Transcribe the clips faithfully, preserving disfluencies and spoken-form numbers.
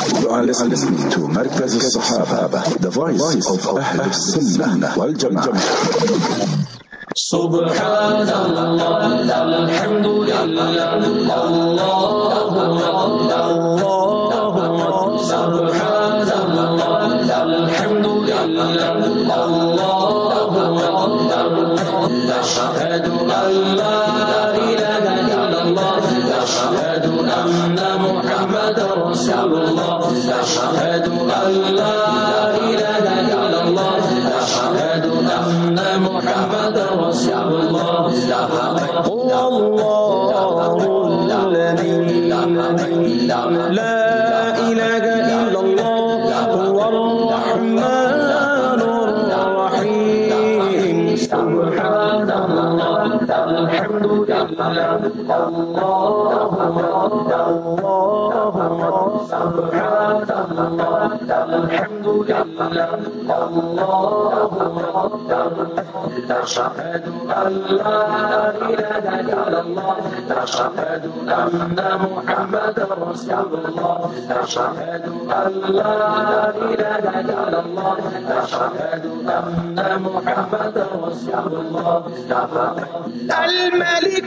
You are listening to Markaz al-Sahaba, the voice of Ahl al-Sunnah wal Jama'ah. Subhanallah, alhamdulillah, Allahu Akbar. Subhanallah, alhamdulillah, Allahu Akbar. Ashhadu an la ilaha illallah, ashhadu anna Muhammadar Rasulullah, ashhadu an la ilaha illallah, ashhadu anna Muhammadar Rasulullah. هو الله الذي لا إله إلا الله هو الرحمن الرحيم. سبحان الله الحمد لله الله أكبر الله أكبر. سبحان الله الحمد لله الله أكبر. أشهد أن لا إله إلا الله أشهد أن محمدا رسول الله أشهد أن لا إله إلا الله أشهد أن محمدا رسول الله. الملك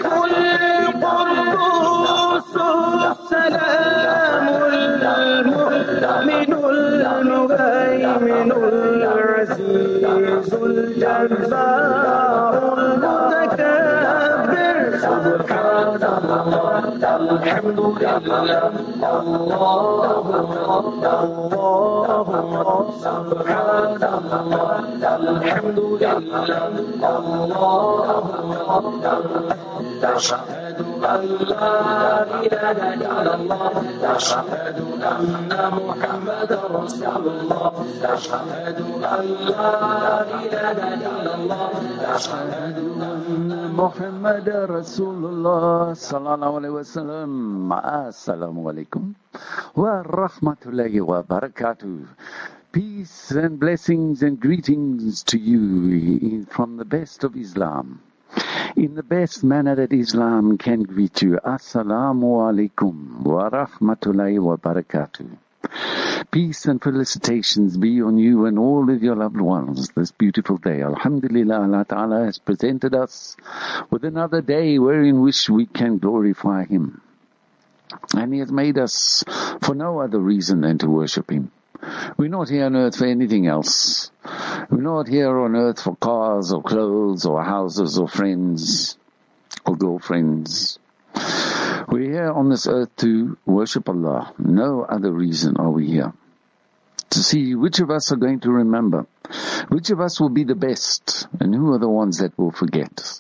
القدوس السلام المؤمن المهيمن العزيز الجبار المتكبر. سبحان الله الحمد لله الله أكبر الله أكبر. سبحان الله الحمد لله الله أكبر. أشهد أن لا إله إلا الله أشهد أن محمدا رسول الله أشهد أن لا إله إلا الله أشهد أن محمدا رسول الله صلى الله عليه وسلم. Assalamu alaikum wa rahmatullahi wa barakatuh. Peace and blessings and greetings to you from the best of Islam, in the best manner that Islam can greet you. Assalamu alaikum wa rahmatullahi wa barakatuh. Peace and felicitations be on you and all of your loved ones this beautiful day. Alhamdulillah, Allah Ta'ala has presented us with another day wherein which we can glorify Him. And He has made us for no other reason than to worship Him. We're not here on earth for anything else. We're not here on earth for cars or clothes or houses or friends or girlfriends. We're here on this earth to worship Allah. No other reason are we here. To see which of us are going to remember, which of us will be the best, and who are the ones that will forget.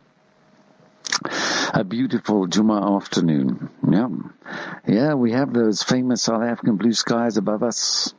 A beautiful Jummah afternoon. Yeah, yeah, we have those famous South African blue skies above us.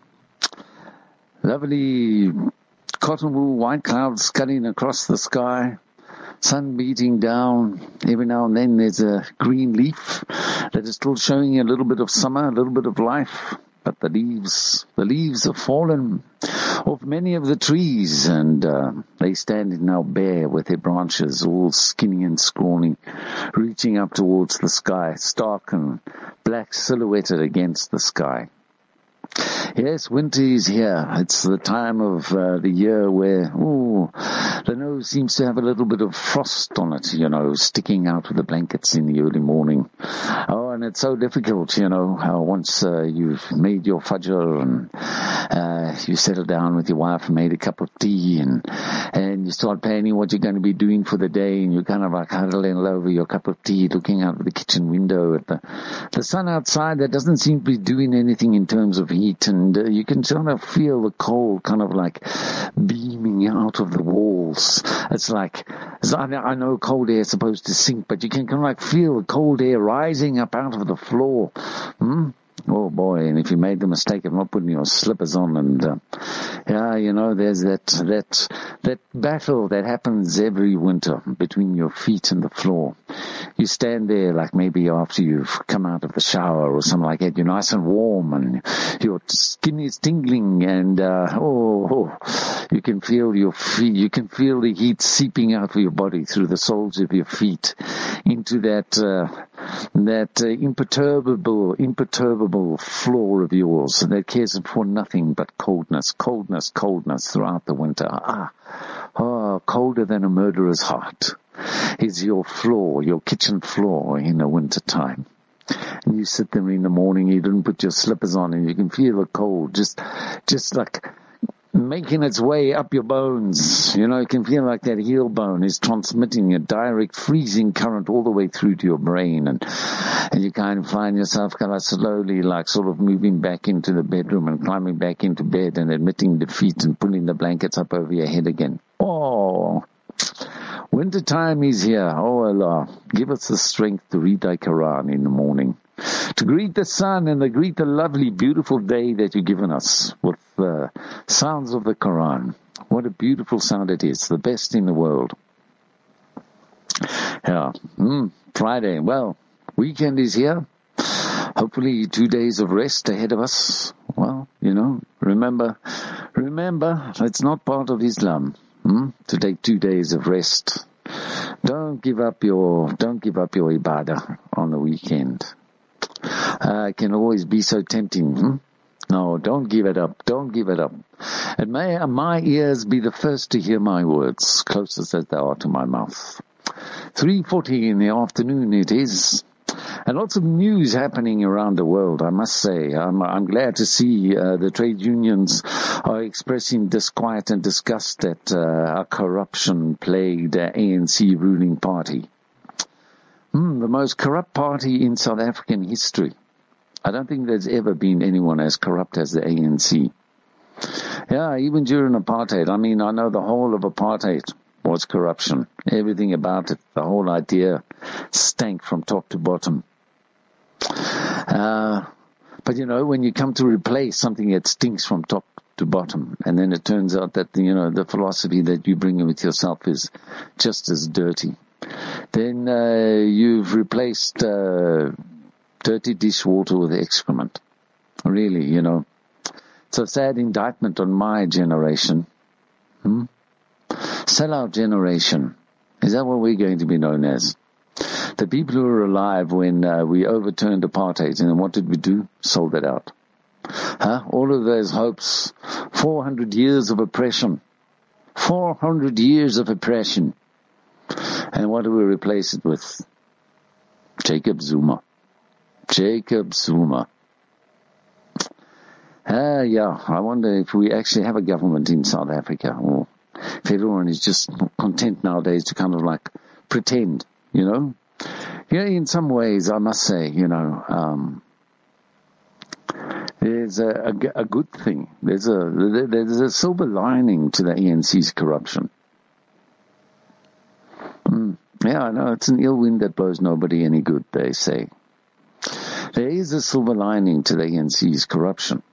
Lovely cotton wool white clouds scudding across the sky. Sun beating down. Every now and then there's a green leaf that is still showing a little bit of summer, a little bit of life. But the leaves, the leaves have fallen off many of the trees, and uh, they stand now bare with their branches all skinny and scrawny, reaching up towards the sky, stark and black silhouetted against the sky. Yes, winter is here. It's the time of uh, the year where, ooh, the nose seems to have a little bit of frost on it, you know, sticking out of the blankets in the early morning. Oh, and it's so difficult, you know, how once uh, you've made your fajr and uh, you settle down with your wife and made a cup of tea and and you start planning what you're going to be doing for the day, and you're kind of like huddling over your cup of tea, looking out of the kitchen window at the, the sun outside that doesn't seem to be doing anything in terms of heat, and uh, you can sort of feel the cold kind of like beaming out of the walls. It's like, I know cold air is supposed to sink, but you can kind of like feel the cold air rising up out of the floor. Hmm? Oh boy, and if you made the mistake of not putting your slippers on, and uh, yeah, you know, there's that, that, that battle that happens every winter between your feet and the floor. You stand there like maybe after you've come out of the shower or something like that, you're nice and warm and your skin is tingling, and uh, oh, oh, you can feel your feet, you can feel the heat seeping out of your body through the soles of your feet into that, uh, that uh, imperturbable, imperturbable floor of yours that cares for nothing but coldness, coldness, coldness throughout the winter. Ah, oh, colder than a murderer's heart is your floor, your kitchen floor in the winter time. And you sit there in the morning, you didn't put your slippers on, and you can feel the cold just, just like making its way up your bones. You know, you can feel like that heel bone is transmitting a direct freezing current all the way through to your brain. And, and you kind of find yourself kind of slowly like sort of moving back into the bedroom and climbing back into bed and admitting defeat and pulling the blankets up over your head again. Oh, winter time is here. Oh Allah, give us the strength to read thy Quran in the morning, to greet the sun and to greet the lovely, beautiful day that you've given us with the sounds of the Quran. What a beautiful sound it is, the best in the world. Yeah, mm, Friday. Well, weekend is here. Hopefully two days of rest ahead of us. Well, you know, remember, remember, it's not part of Islam hmm, to take two days of rest. Don't give up your, don't give up your ibadah on the weekend. Uh, it can always be so tempting. Hmm? No, don't give it up. Don't give it up. And may my ears be the first to hear my words, closest as they are to my mouth. three forty in the afternoon it is. And lots of news happening around the world, I must say. I'm, I'm glad to see uh, the trade unions are expressing disquiet and disgust at uh, a corruption-plagued uh, A N C ruling party. Hmm, the most corrupt party in South African history. I don't think there's ever been anyone as corrupt as the A N C. Yeah, even during apartheid. I mean, I know the whole of apartheid was corruption. Everything about it, the whole idea stank from top to bottom. Uh, but you know, when you come to replace something that stinks from top to bottom, and then it turns out that, you know, the philosophy that you bring with yourself is just as dirty, then uh, you've replaced uh, dirty dishwater with excrement. Really, you know. It's a sad indictment on my generation. Hmm? Sellout generation. Is that what we're going to be known as? The people who were alive when uh, we overturned apartheid, and what did we do? Sold it out. Huh? All of those hopes. four hundred years of oppression. four hundred years of oppression. And what do we replace it with? Jacob Zuma. Jacob Zuma. Ah, uh, yeah, I wonder if we actually have a government in South Africa, or if everyone is just content nowadays to kind of like pretend, you know. Yeah, in some ways, I must say, you know, um, there's a, a, a good thing. There's a there's a silver lining to the A N C's corruption. Mm, yeah, I know, it's an ill wind that blows nobody any good, they say. There is a silver lining to the A N C's corruption.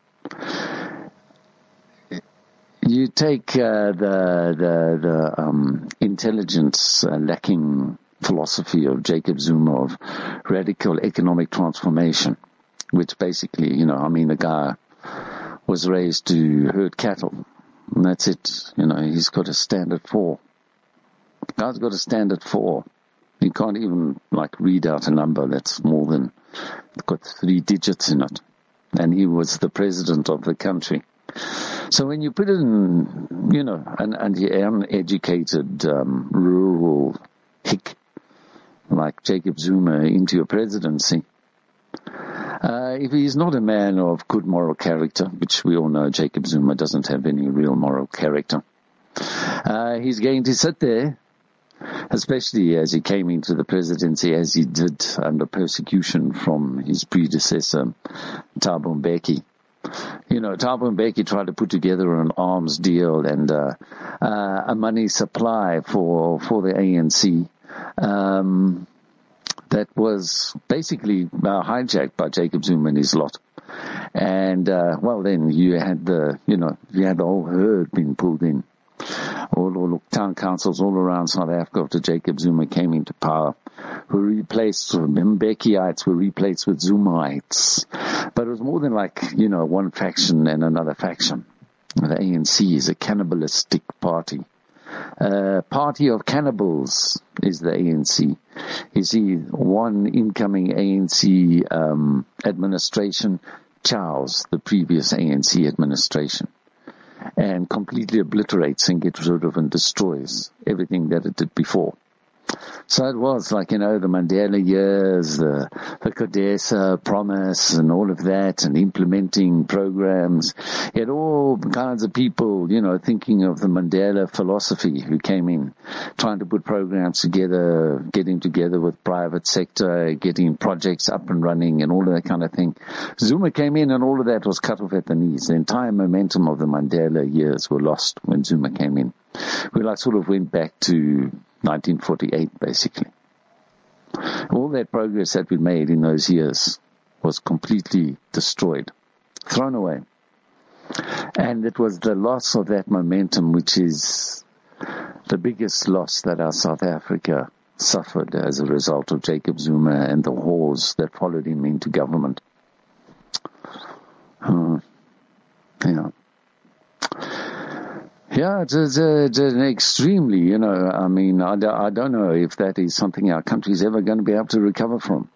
You take uh, the the, the um, intelligence uh, lacking philosophy of Jacob Zuma of radical economic transformation, which basically, you know, I mean, the guy was raised to herd cattle, and that's it. You know, he's got a standard four. The guy's got a standard four. He can't even like read out a number that's more than got three digits in it. And he was the president of the country. So when you put in, you know, an, an uneducated, um, rural hick like Jacob Zuma into your presidency, uh, if he's not a man of good moral character, which we all know Jacob Zuma doesn't have any real moral character, uh, he's going to sit there, especially as he came into the presidency as he did under persecution from his predecessor, Thabo Mbeki. You know, Thabo Mbeki tried to put together an arms deal and uh, uh, a money supply for for the A N C um, that was basically uh, hijacked by Jacob Zuma and his lot. And uh, well, then you had the you know you had the whole herd being pulled in. All, all town councils all around South Africa after Jacob Zuma came into power were replaced, Mbekiites were replaced with Zumaites. But it was more than like, you know, one faction and another faction. The A N C is a cannibalistic party. Uh, Party of Cannibals is the A N C. You see, one incoming A N C um, administration chows the previous A N C administration and completely obliterates and gets rid of and destroys everything that it did before. So it was like, you know, the Mandela years, the, the CODESA promise and all of that, and implementing programs. You had all kinds of people, you know, thinking of the Mandela philosophy who came in, trying to put programs together, getting together with private sector, getting projects up and running and all of that kind of thing. Zuma came in and all of that was cut off at the knees. The entire momentum of the Mandela years were lost when Zuma came in. We like sort of went back to nineteen forty-eight, basically. All that progress that we made in those years was completely destroyed, thrown away. And it was the loss of that momentum which is the biggest loss that our South Africa suffered as a result of Jacob Zuma and the wars that followed him into government. Uh, yeah. Yeah, it's, it's, it's an extremely, you know, I mean, I, I don't know if that is something our country is ever going to be able to recover from.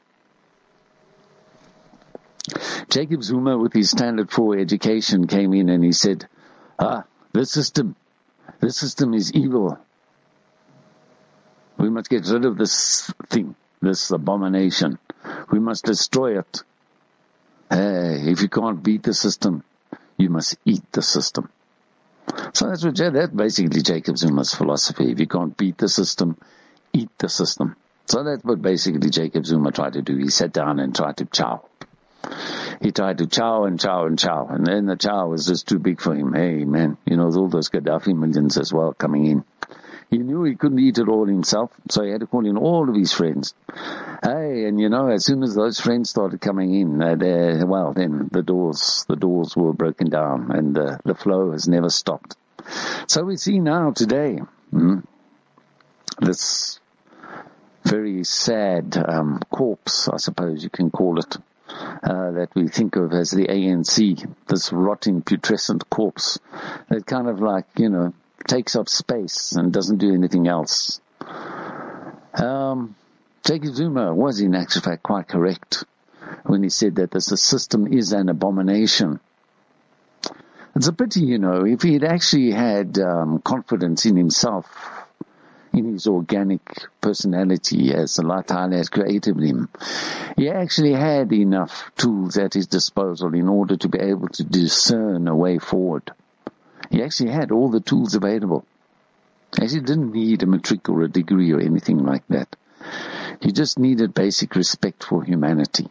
Jacob Zuma, with his Standard four education, came in and he said, ah, this system, this system is evil. We must get rid of this thing, this abomination. We must destroy it. Hey, if you can't beat the system, you must eat the system. So that's what, that's basically Jacob Zuma's philosophy. If you can't beat the system, eat the system. So that's what basically Jacob Zuma tried to do. He sat down and tried to chow. He tried to chow and chow and chow. And then the chow was just too big for him. Hey, man, you know, all those Gaddafi millions as well coming in. He knew he couldn't eat it all himself, so he had to call in all of his friends. Hey, and you know, as soon as those friends started coming in, uh, they, well, then the doors, the doors were broken down, and uh, the flow has never stopped. So we see now today hmm, this very sad um, corpse, I suppose you can call it, uh, that we think of as the A N C, this rotting, putrescent corpse that kind of like, you know, takes up space and doesn't do anything else. Um, Jacob Zuma was in actual fact quite correct when he said that the system is an abomination. It's a pity, you know, if he had actually had um, confidence in himself, in his organic personality as Allah Ta'ala has created him, he actually had enough tools at his disposal in order to be able to discern a way forward. He actually had all the tools available. He actually didn't need a matric or a degree or anything like that. He just needed basic respect for humanity.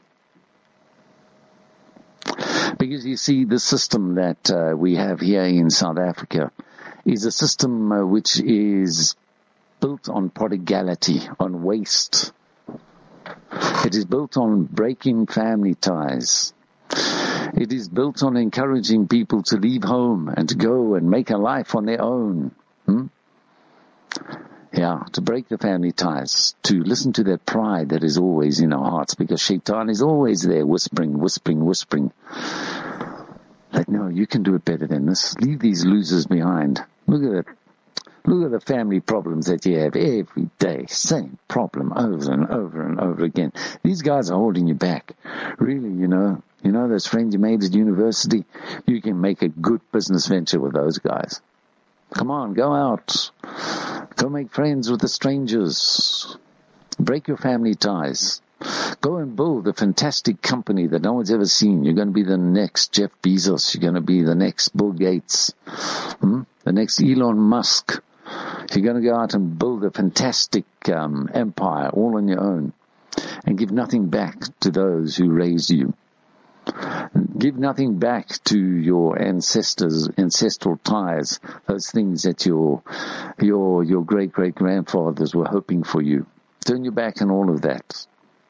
Because you see, the system that uh, we have here in South Africa is a system uh, which is built on prodigality, on waste. It is built on breaking family ties. It is built on encouraging people to leave home and to go and make a life on their own. Hmm? Yeah, to break the family ties, to listen to that pride that is always in our hearts, because Shaitan is always there whispering, whispering, whispering. Like, no, you can do it better than this. Leave these losers behind. Look at it. Look at the family problems that you have every day. Same problem over and over and over again. These guys are holding you back. Really, you know, you know those friends you made at university? You can make a good business venture with those guys. Come on, go out. Go make friends with the strangers. Break your family ties. Go and build a fantastic company that no one's ever seen. You're going to be the next Jeff Bezos. You're going to be the next Bill Gates. Hmm? The next Elon Musk. You're going to go out and build a fantastic um, empire all on your own and give nothing back to those who raised you. Give nothing back to your ancestors, ancestral ties, those things that your your your great-great-grandfathers were hoping for you. Turn your back on all of that.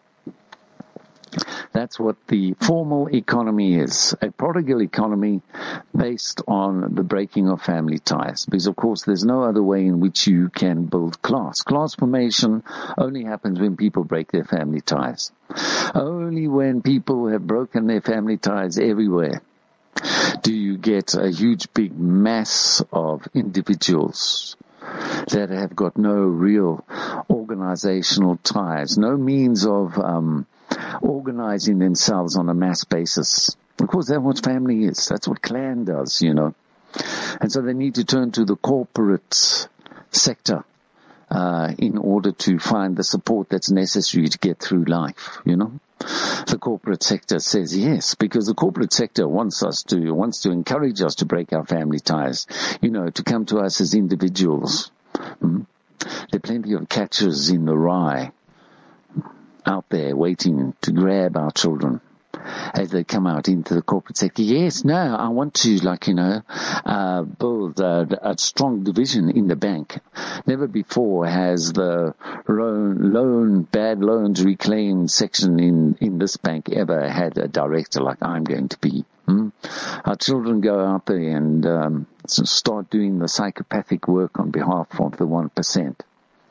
That's what the formal economy is, a prodigal economy based on the breaking of family ties. Because, of course, there's no other way in which you can build class. Class formation only happens when people break their family ties. Only when people have broken their family ties everywhere do you get a huge big mass of individuals that have got no real organizational ties, no means of um, organizing themselves on a mass basis. Of course, that's what family is. That's what clan does, you know. And so they need to turn to the corporate sector uh, in order to find the support that's necessary to get through life, you know. The corporate sector says yes, because the corporate sector wants us to, wants to encourage us to break our family ties, you know, to come to us as individuals. Hmm? There are plenty of catchers in the rye out there waiting to grab our children as they come out into the corporate sector. Yes, no, I want to, like, you know, uh, build a, a strong division in the bank. Never before has the loan, loan, bad loans reclaimed section in, in this bank ever had a director like I'm going to be. Hmm? Our children go out there and um, start doing the psychopathic work on behalf of the one percent.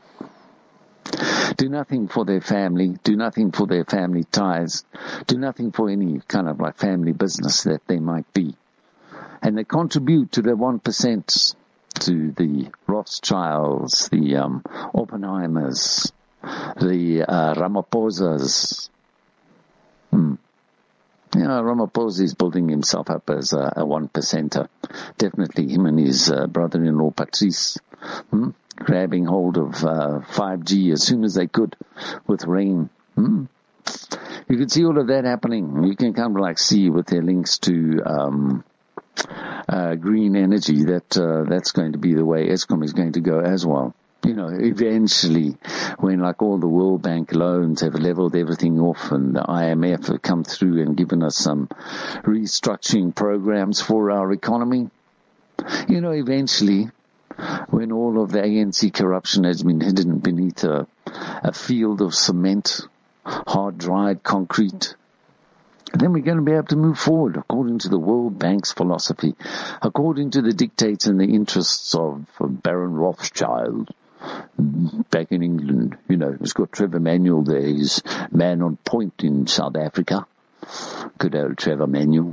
Do nothing for their family, do nothing for their family ties, do nothing for any kind of like family business that they might be. And they contribute to the one percent, to the Rothschilds, the um, Oppenheimers, the uh, Ramaphosa's. Hmm. Yeah, Ramaphosa is building himself up as a, a one percenter. Definitely him and his uh, brother-in-law Patrice. Hmm? Grabbing hold of uh, five G as soon as they could with rain. Hmm? You can see all of that happening. You can kind of like see with their links to um, uh, green energy that uh, that's going to be the way Eskom is going to go as well. You know, eventually, when like all the World Bank loans have leveled everything off and the I M F have come through and given us some restructuring programs for our economy, you know, eventually, when all of the A N C corruption has been hidden beneath a, a field of cement, hard-dried concrete, then we're going to be able to move forward according to the World Bank's philosophy, according to the dictates and the interests of Baron Rothschild back in England. You know, he's got Trevor Manuel there, he's man on point in South Africa. Good old Trevor Manuel.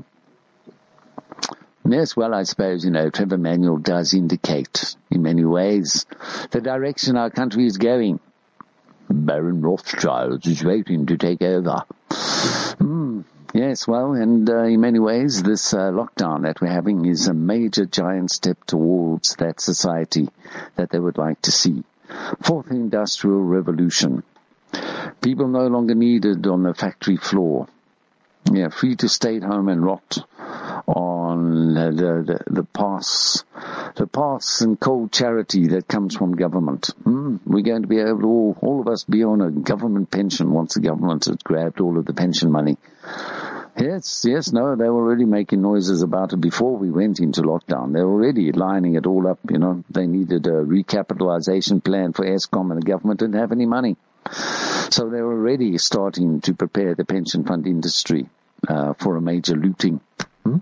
Yes, well, I suppose, you know, Trevor Manuel does indicate in many ways the direction our country is going. Baron Rothschild is waiting to take over. Hmm. Yes, well, and uh, in many ways, this uh, lockdown that we're having is a major giant step towards that society that they would like to see. Fourth industrial revolution. People no longer needed on the factory floor. Yeah, free to stay at home and rot on the, the, the pass, the pass and cold charity that comes from government. Hmm? We're going to be able to all, all of us be on a government pension once the government has grabbed all of the pension money. Yes, yes, no, they were already making noises about it before we went into lockdown. They were already lining it all up, you know. They needed a recapitalization plan for Eskom and the government didn't have any money. So they were already starting to prepare the pension fund industry uh, for a major looting. Hmm?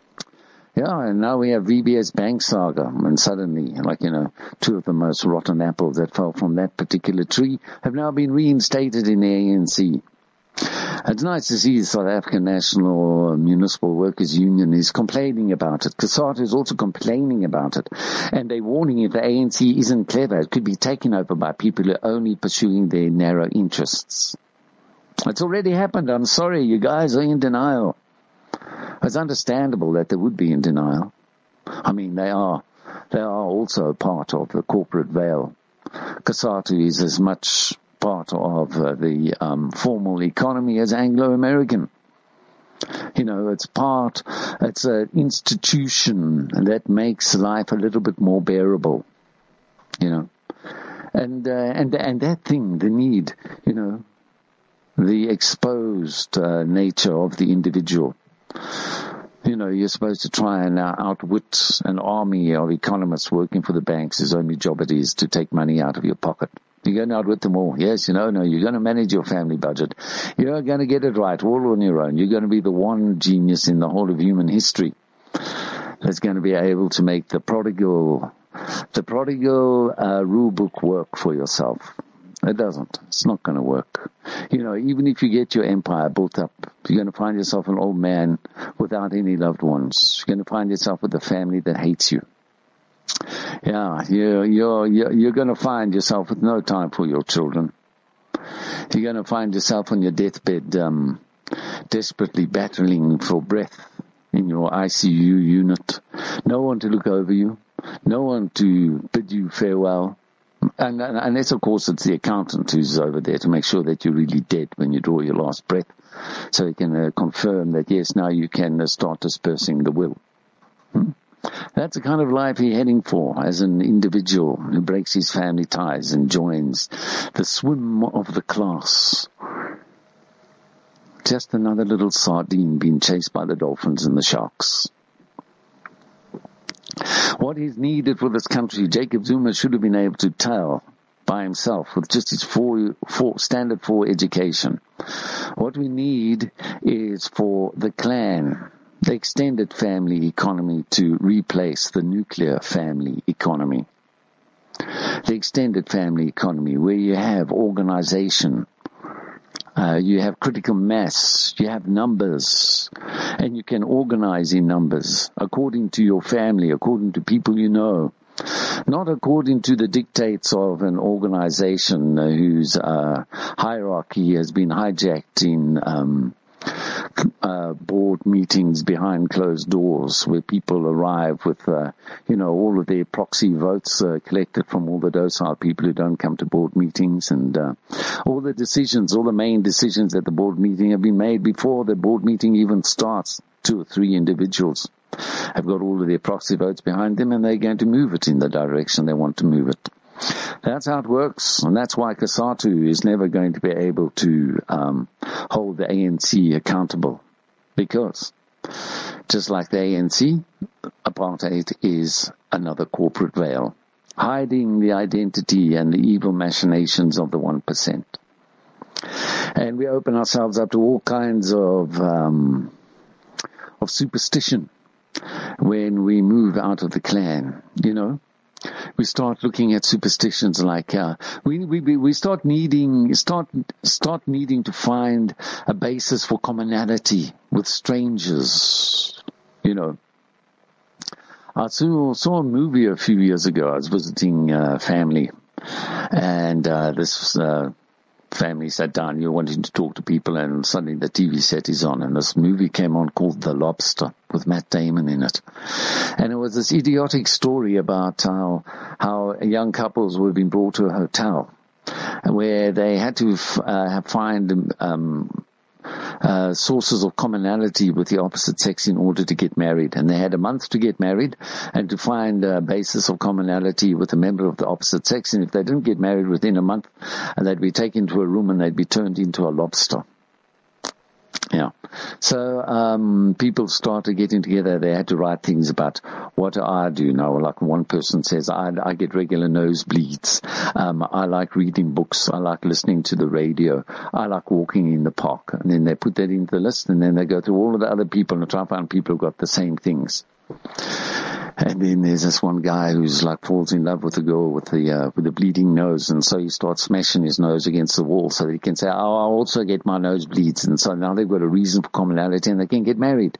Yeah, and now we have V B S Bank saga, and suddenly, like, you know, two of the most rotten apples that fell from that particular tree have now been reinstated in the A N C. It's nice to see the South African National Municipal Workers Union is complaining about it. COSATU is also complaining about it. And they're warning if the A N C isn't clever, it could be taken over by people who are only pursuing their narrow interests. It's already happened. I'm sorry, you guys are in denial. It's understandable that they would be in denial. I mean, they are. They are also part of the corporate veil. COSATU is as much part of uh, the um, formal economy as Anglo-American. You know, it's part, it's an institution that makes life a little bit more bearable, you know. And, uh, and, and that thing, the need, you know, the exposed uh, nature of the individual. You know, you're supposed to try and uh, outwit an army of economists working for the banks whose only job it is to take money out of your pocket. You're going to outwit them all. Yes, you know, no, you're going to manage your family budget. You're going to get it right all on your own. You're going to be the one genius in the whole of human history that's going to be able to make the prodigal, the prodigal uh, rule book work for yourself. It doesn't. It's not going to work. You know, even if you get your empire built up, you're going to find yourself an old man without any loved ones. You're going to find yourself with a family that hates you. Yeah, you're, you're, you're, you're going to find yourself with no time for your children. You're going to find yourself on your deathbed, um, desperately battling for breath in your I C U unit. No one to look over you. No one to bid you farewell. And, and unless, of course, it's the accountant who's over there to make sure that you're really dead when you draw your last breath. So he can uh, confirm that, yes, now you can uh, start dispersing the will. Hmm? That's the kind of life he's heading for as an individual who breaks his family ties and joins the swim of the class. Just another little sardine being chased by the dolphins and the sharks. What is needed for this country, Jacob Zuma should have been able to tell by himself with just his four, four, standard four education. What we need is for the clan, the extended family economy to replace the nuclear family economy. The extended family economy where you have organization, Uh, you have critical mass, you have numbers, and you can organize in numbers according to your family, according to people you know, not according to the dictates of an organization uh, whose uh, hierarchy has been hijacked in um, uh, board meetings behind closed doors where people arrive with, uh, you know, all of their proxy votes uh, collected from all the docile people who don't come to board meetings, and uh, all the decisions, all the main decisions at the board meeting have been made before the board meeting even starts. Two or three individuals have got all of their proxy votes behind them, and they're going to move it in the direction they want to move it. That's how it works, and that's why COSATU is never going to be able to um, hold the A N C accountable, because just like the A N C, apartheid is another corporate veil, hiding the identity and the evil machinations of the one percent. And we open ourselves up to all kinds of um, of superstition when we move out of the clan, you know. We start looking at superstitions like uh, we we we start needing start start needing to find a basis for commonality with strangers. You know, I saw saw a movie a few years ago. I was visiting uh, family, and uh, this uh, family sat down. You're wanting to talk to people, and suddenly the T V set is on, and this movie came on called The Lobster with Matt Damon in it. And it was this idiotic story about how how young couples were being brought to a hotel where they had to uh, find um, uh, sources of commonality with the opposite sex in order to get married. And they had a month to get married and to find a basis of commonality with a member of the opposite sex. And if they didn't get married within a month, they'd be taken to a room and they'd be turned into a lobster. Yeah. So, um, people started getting together. They had to write things about what do I do now. Like one person says, I, I get regular nosebleeds. Um, I like reading books. I like listening to the radio. I like walking in the park. And then they put that into the list, and then they go through all of the other people and try to find people who've got the same things. And then there's this one guy who's like falls in love with a girl with the uh, with the bleeding nose, and so he starts smashing his nose against the wall so that he can say, oh, I also get my nosebleeds. And so now they've got a reason for commonality and they can get married.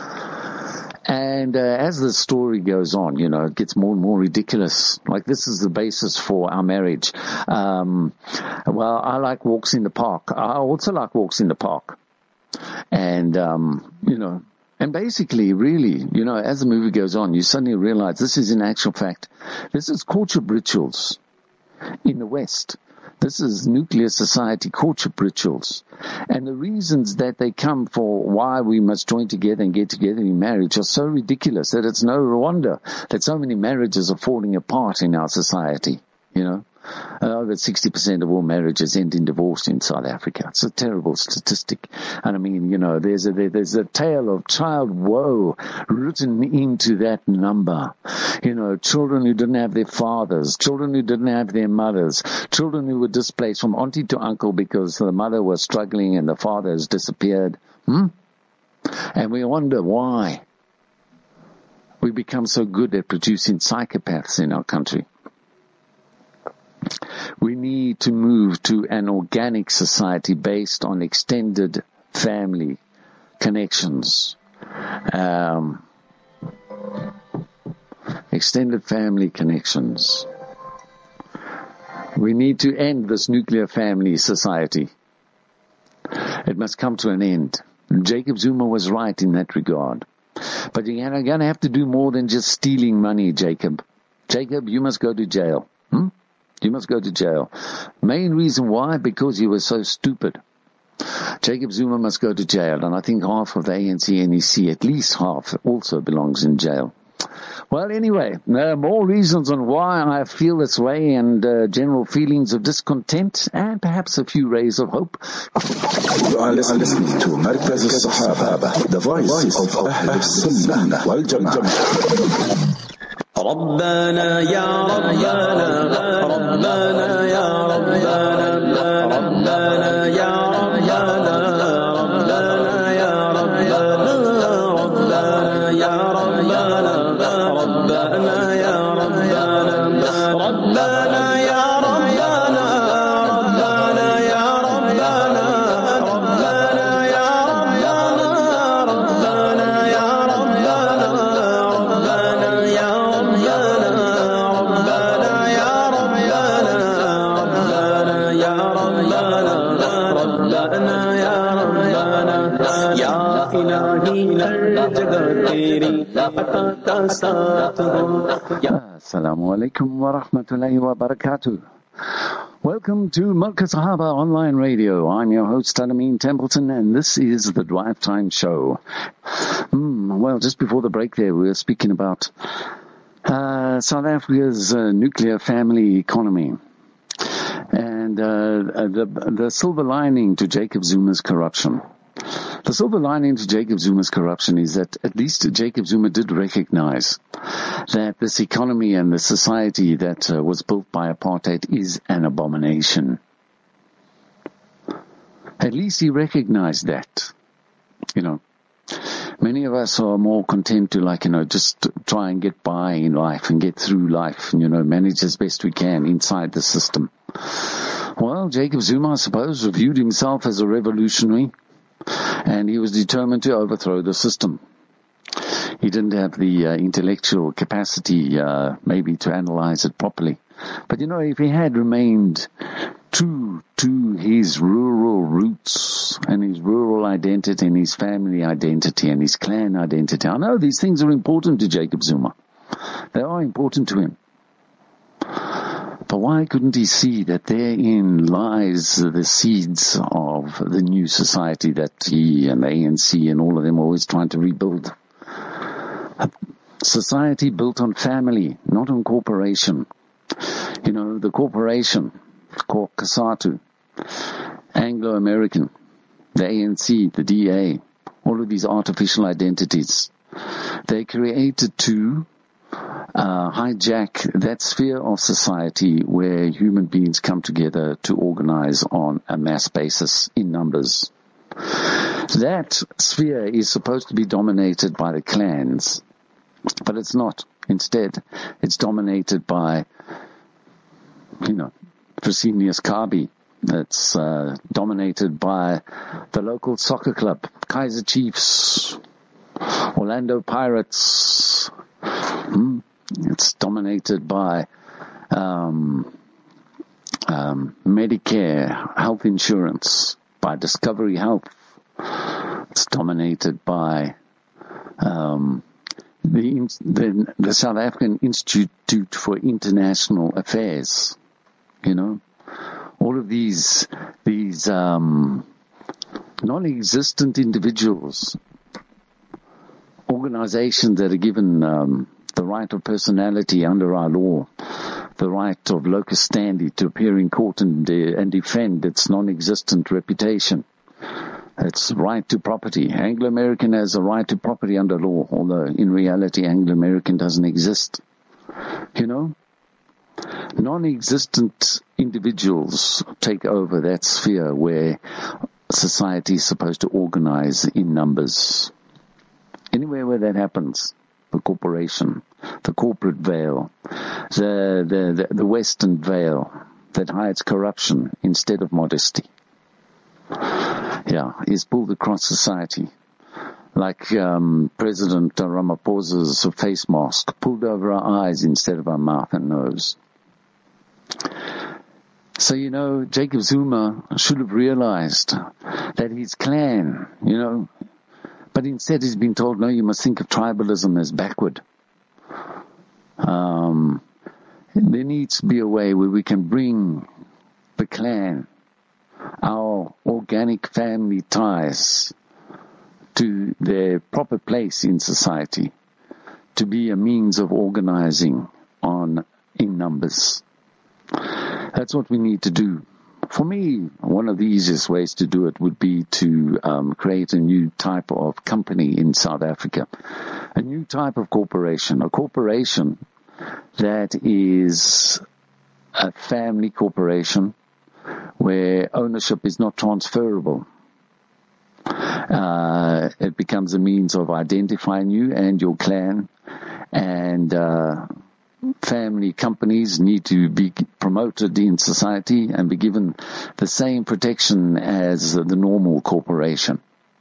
And uh, as the story goes on, you know, it gets more and more ridiculous. Like, this is the basis for our marriage. Um, well, I like walks in the park. I also like walks in the park. And, um, you know, And basically, really, you know, as the movie goes on, you suddenly realize this is in actual fact, this is courtship rituals in the West. This is nuclear society courtship rituals. And the reasons that they come for why we must join together and get together in marriage are so ridiculous that it's no wonder that so many marriages are falling apart in our society, you know. Uh, over sixty percent of all marriages end in divorce in South Africa. It's a terrible statistic. And I mean, you know, there's a, there's a tale of child woe written into that number. You know, children who didn't have their fathers, children who didn't have their mothers, children who were displaced from auntie to uncle because the mother was struggling and the father has disappeared. Hmm? And we wonder why we become so good at producing psychopaths in our country. We need to move to an organic society based on extended family connections. Um, extended family connections. We need to end this nuclear family society. It must come to an end. Jacob Zuma was right in that regard. But you're going to have to do more than just stealing money, Jacob. Jacob, you must go to jail. Hmm? You must go to jail. Main reason why? Because you were so stupid. Jacob Zuma must go to jail, and I think half of the A N C N E C, at least half, also belongs in jail. Well, anyway, uh, more reasons on why I feel this way, and uh, general feelings of discontent, and perhaps a few rays of hope. You are listening to Markaz al-Sahaba, the voice of Ahl al-Sunnah wal Jama'ah. ربنا يا ربنا ربنا يا ربنا ربنا يا ربنا ربنا يا ربنا ربنا يا ربنا ربنا يا ربنا ربنا يا ربنا ربنا يا ربنا ربنا يا ربنا ربنا يا ربنا ربنا يا Assalamu alaikum wa rahmatullahi wa barakatuh. Welcome to Markaz Sahaba Online Radio. I'm your host, Alameen Templeton, and this is the Drive Time Show. Mm, well, just before the break there, we were speaking about uh, South Africa's uh, nuclear family economy. And uh, the, the silver lining to Jacob Zuma's corruption. The silver lining to Jacob Zuma's corruption is that at least Jacob Zuma did recognize that this economy and the society that uh, was built by apartheid is an abomination. At least he recognized that. You know, many of us are more content to, like, you know, just try and get by in life and get through life and, you know, manage as best we can inside the system. Well, Jacob Zuma, I suppose, reviewed himself as a revolutionary, and he was determined to overthrow the system. He didn't have the uh, intellectual capacity, uh, maybe, to analyze it properly. But, you know, if he had remained true to his rural roots and his rural identity and his family identity and his clan identity, I know these things are important to Jacob Zuma. They are important to him. But why couldn't he see that therein lies the seeds of the new society that he and the A N C and all of them are always trying to rebuild? A society built on family, not on corporation. You know, the corporation, called COSATU, Anglo-American, the A N C, the D A, all of these artificial identities, they created to Uh, hijack that sphere of society where human beings come together to organize on a mass basis in numbers. That sphere is supposed to be dominated by the clans, but it's not. Instead, it's dominated by, you know, Fresenius Kabi. It's uh, dominated by the local soccer club, Kaizer Chiefs, Orlando Pirates. Hmm? It's dominated by um, um, Medicare, health insurance, by Discovery Health. It's dominated by um, the, the the South African Institute for International Affairs. You know, all of these these um, non-existent individuals, organizations that are given Um, the right of personality under our law, the right of locus standi to appear in court and, de- and defend its non-existent reputation, its right to property. Anglo-American has a right to property under law, although in reality Anglo-American doesn't exist. You know, non-existent individuals take over that sphere where society is supposed to organize in numbers. Anywhere where that happens, the corporation, the corporate veil, the, the, the, the Western veil that hides corruption instead of modesty, yeah, is pulled across society. like um, President Ramaphosa's face mask, pulled over our eyes instead of our mouth and nose. So, you know, Jacob Zuma should have realized that his clan, you know, but instead he's been told, no, you must think of tribalism as backward. Um, there needs to be a way where we can bring the clan, our organic family ties, to their proper place in society, to be a means of organizing on in numbers. That's what we need to do. For me, one of the easiest ways to do it would be to um, create a new type of company in South Africa, a new type of corporation, a corporation that is a family corporation where ownership is not transferable. Uh, it becomes a means of identifying you and your clan, and uh, family companies need to be promoted in society and be given the same protection as the normal corporation.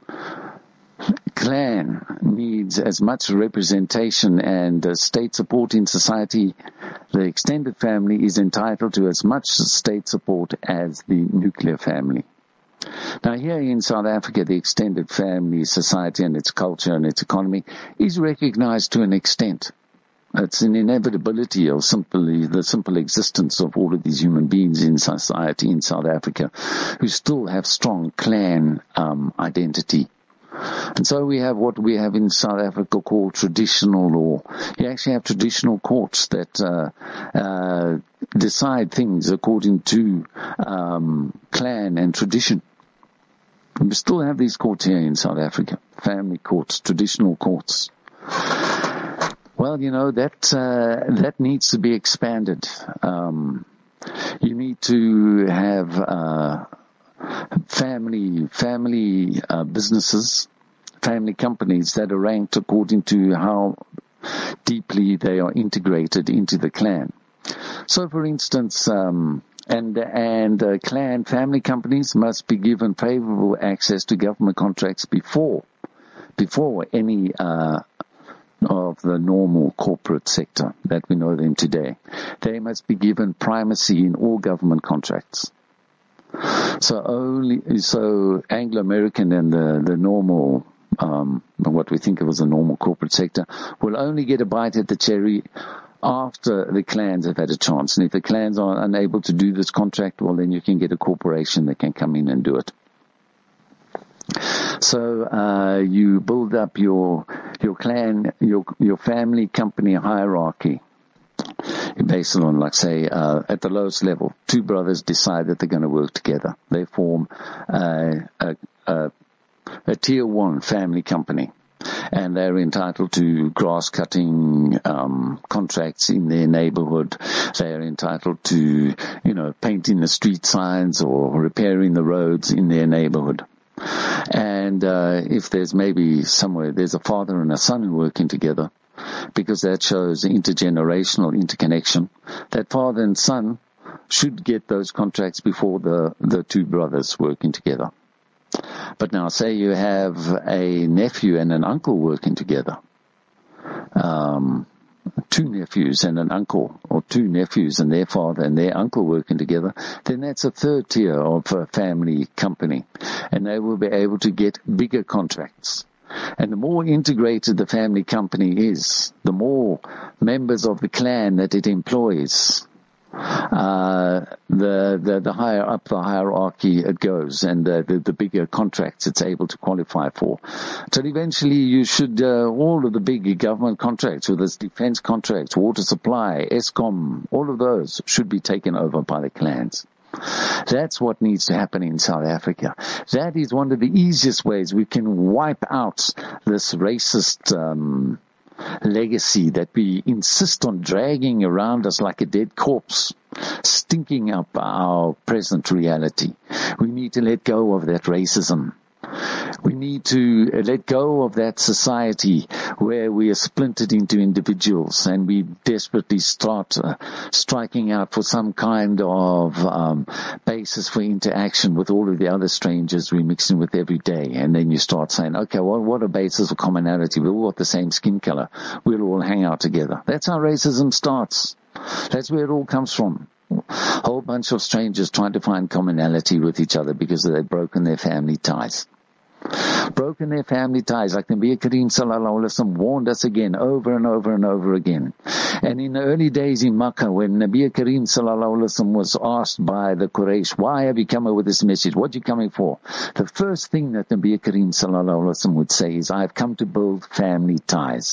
Clan needs as much representation and uh, state support in society. The extended family is entitled to as much state support as the nuclear family. Now, here in South Africa, the extended family society and its culture and its economy is recognized to an extent. It's an inevitability of simply the simple existence of all of these human beings in society in South Africa who still have strong clan um, identity. And so we have what we have in South Africa called traditional law. You actually have traditional courts that uh, uh, decide things according to um, clan and tradition. We still have these courts here in South Africa, family courts, traditional courts. Well, you know, that uh, that needs to be expanded. Um, you need to have uh, family family uh, businesses, family companies that are ranked according to how deeply they are integrated into the clan. So, for instance, um, and and uh, clan family companies must be given favorable access to government contracts before before any uh of the normal corporate sector that we know them today. They must be given primacy in all government contracts. So only, so Anglo-American and the, the normal, um, what we think of as a normal corporate sector will only get a bite at the cherry after the clans have had a chance. And if the clans are unable to do this contract, well, then you can get a corporation that can come in and do it. So uh, you build up your your clan, your your family company hierarchy. Based on, like, say, uh, at the lowest level, two brothers decide that they're going to work together. They form uh, a, a, a tier one family company, and they're entitled to grass cutting um, contracts in their neighborhood. They're entitled to, you know, painting the street signs or repairing the roads in their neighborhood. And uh, if there's maybe somewhere there's a father and a son who are working together, because that shows intergenerational interconnection, that father and son should get those contracts before the, the two brothers working together. But now say you have a nephew and an uncle working together, um, two nephews and an uncle, or two nephews and their father and their uncle working together, then that's a third tier of a family company, and they will be able to get bigger contracts. And the more integrated the family company is, the more members of the clan that it employs, uh, the, the, the higher up the hierarchy it goes, and the, the, the bigger contracts it's able to qualify for. So eventually you should, uh, all of the big government contracts, whether it's defense contracts, water supply, Eskom, all of those should be taken over by the clans. That's what needs to happen in South Africa. That is one of the easiest ways we can wipe out this racist um, legacy that we insist on dragging around us like a dead corpse, stinking up our present reality. We need to let go of that racism. We need to let go of that society where we are splintered into individuals and we desperately start uh, striking out for some kind of um, basis for interaction with all of the other strangers we mix in with every day. And then you start saying, okay, well, what a basis of commonality? We've all got the same skin color. We'll all hang out together. That's how racism starts. That's where it all comes from. A whole bunch of strangers trying to find commonality with each other because they've broken their family ties. Broken their family ties, like Nabi Kareem Sallallahu Alaihi Wasallam warned us again, over and over and over again. And in the early days in Makkah, when Nabi Kareem Sallallahu Alaihi Wasallam was asked by the Quraysh, why have you come up with this message? What are you coming for? The first thing that Nabi Kareem Sallallahu Alaihi Wasallam would say is, I have come to build family ties.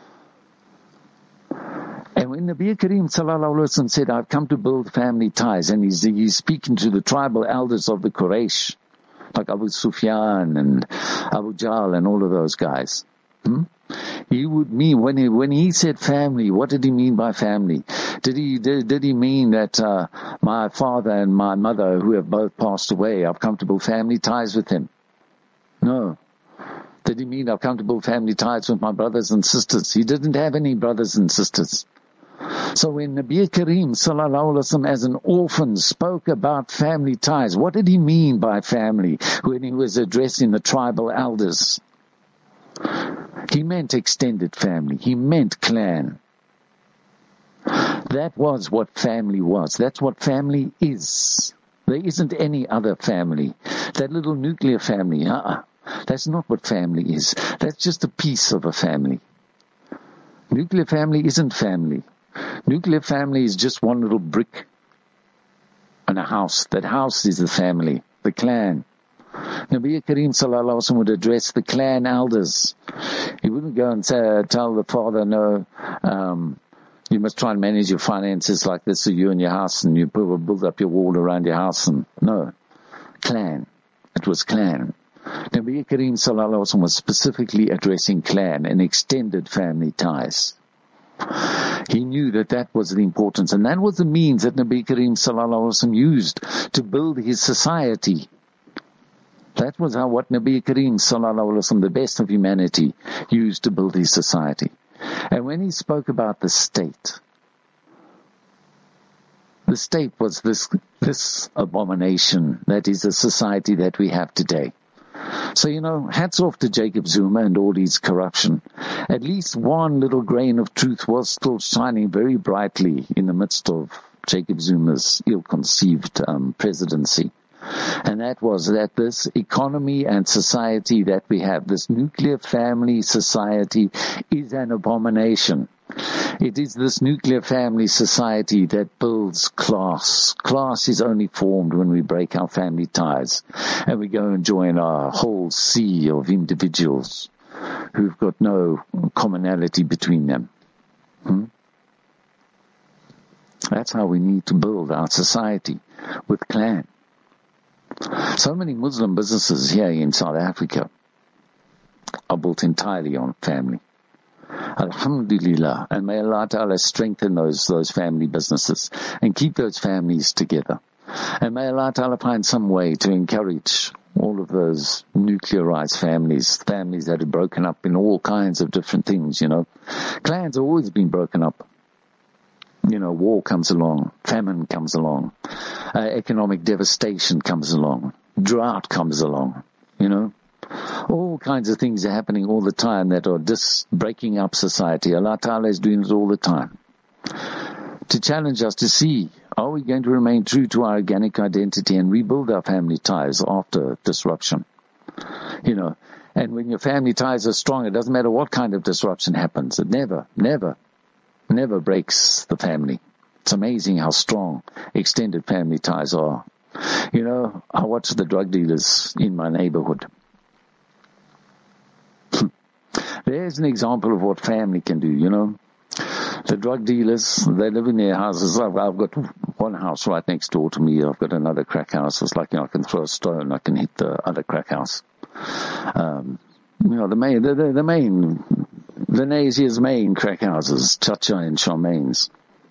And when Nabi Kareem Sallallahu Alaihi Wasallam said, I've come to build family ties, and he's, he's speaking to the tribal elders of the Quraysh, like Abu Sufyan and Abu Jahl and all of those guys. Hmm? He would mean, when he, when he said family, what did he mean by family? Did he, did, did he mean that, uh, my father and my mother, who have both passed away, I've come to build family ties with them? No. Did he mean I've come to build family ties with my brothers and sisters? He didn't have any brothers and sisters. So when Nabi Kareem Sallallahu Alaihi Wasallam as an orphan spoke about family ties, what did he mean by family when he was addressing the tribal elders? He meant extended family. He meant clan. That was what family was. That's what family is. There isn't any other family. That little nuclear family, uh-uh. That's not what family is. That's just a piece of a family. Nuclear family isn't family. Nuclear family is just one little brick and a house. That house is the family, the clan. Nabi Kareem Sallallahu Alaihi Wasallam would address the clan elders. He wouldn't go and say, tell the father, no, um, you must try and manage your finances like this, so you and your house, and you build up your wall around your house. And no, clan. It was clan. Nabi Kareem Sallallahu Alaihi Wasallam was specifically addressing clan and extended family ties. He knew that that was the importance, and that was the means that Nabi Kareem Sallallahu Alaihi Wasallam used to build his society. That was how what Nabi Kareem Sallallahu Alaihi Wasallam, the best of humanity, used to build his society. And when he spoke about the state, the state was this, this abomination that is the society that we have today. So, you know, hats off to Jacob Zuma and all his corruption. At least one little grain of truth was still shining very brightly in the midst of Jacob Zuma's ill-conceived um, presidency. And that was that this economy and society that we have, this nuclear family society, is an abomination. It is this nuclear family society that builds class. Class is only formed when we break our family ties and we go and join our whole sea of individuals who've got no commonality between them. Hmm? That's how we need to build our society, with clan. So many Muslim businesses here in South Africa are built entirely on family. Alhamdulillah. And may Allah Ta'ala strengthen those, those family businesses and keep those families together. And may Allah Ta'ala find some way to encourage all of those nuclearized families, families that are broken up in all kinds of different things, you know. Clans have always been broken up. You know, war comes along, famine comes along, uh, economic devastation comes along, drought comes along, you know. All kinds of things are happening all the time that are just breaking up society. Allah Ta'ala is doing it all the time to challenge us to see, are we going to remain true to our organic identity and rebuild our family ties after disruption? You know, and when your family ties are strong, it doesn't matter what kind of disruption happens. It never, never, never breaks the family. It's amazing how strong extended family ties are. You know, I watch the drug dealers in my neighborhood. There's an example of what family can do, you know. The drug dealers, they live in their houses. I've, I've got one house right next door to me. I've got another crack house. It's like, you know, I can throw a stone, I can hit the other crack house. Um, you know, the main, the, the, the main, the Nazia's main crack houses, Chacha and Charmaine's.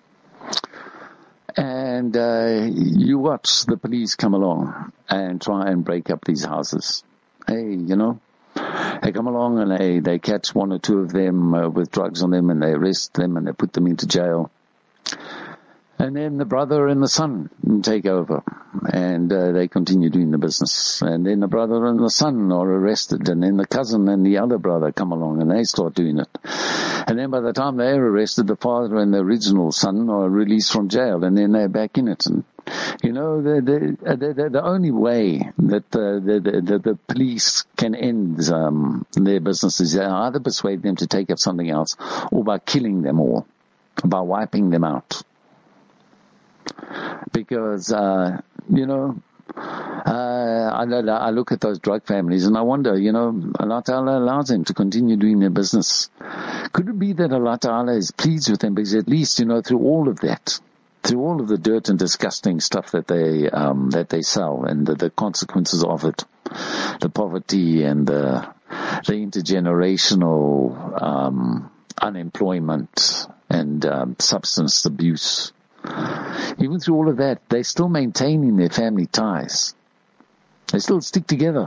And uh, you watch the police come along and try and break up these houses. hey, you know, they come along and they, they catch one or two of them uh, with drugs on them, and they arrest them and they put them into jail. And then the brother and the son take over, and uh, they continue doing the business. And then the brother and the son are arrested, and then the cousin and the other brother come along and they start doing it. And then by the time they're arrested, the father and the original son are released from jail, and then they're back in it. And you know, the the the, the only way that the the, the the police can end um, their business is either persuade them to take up something else, or by killing them all, by wiping them out. Because, uh, you know, uh, I, I look at those drug families and I wonder, you know, Allah Ta'ala allows them to continue doing their business. Could it be that Allah Ta'ala is pleased with them because at least, you know, through all of that, through all of the dirt and disgusting stuff that they, um, that they sell and the, the consequences of it, the poverty and the, the intergenerational, um, unemployment and, um, substance abuse, even through all of that, they're still maintaining their family ties. They still stick together.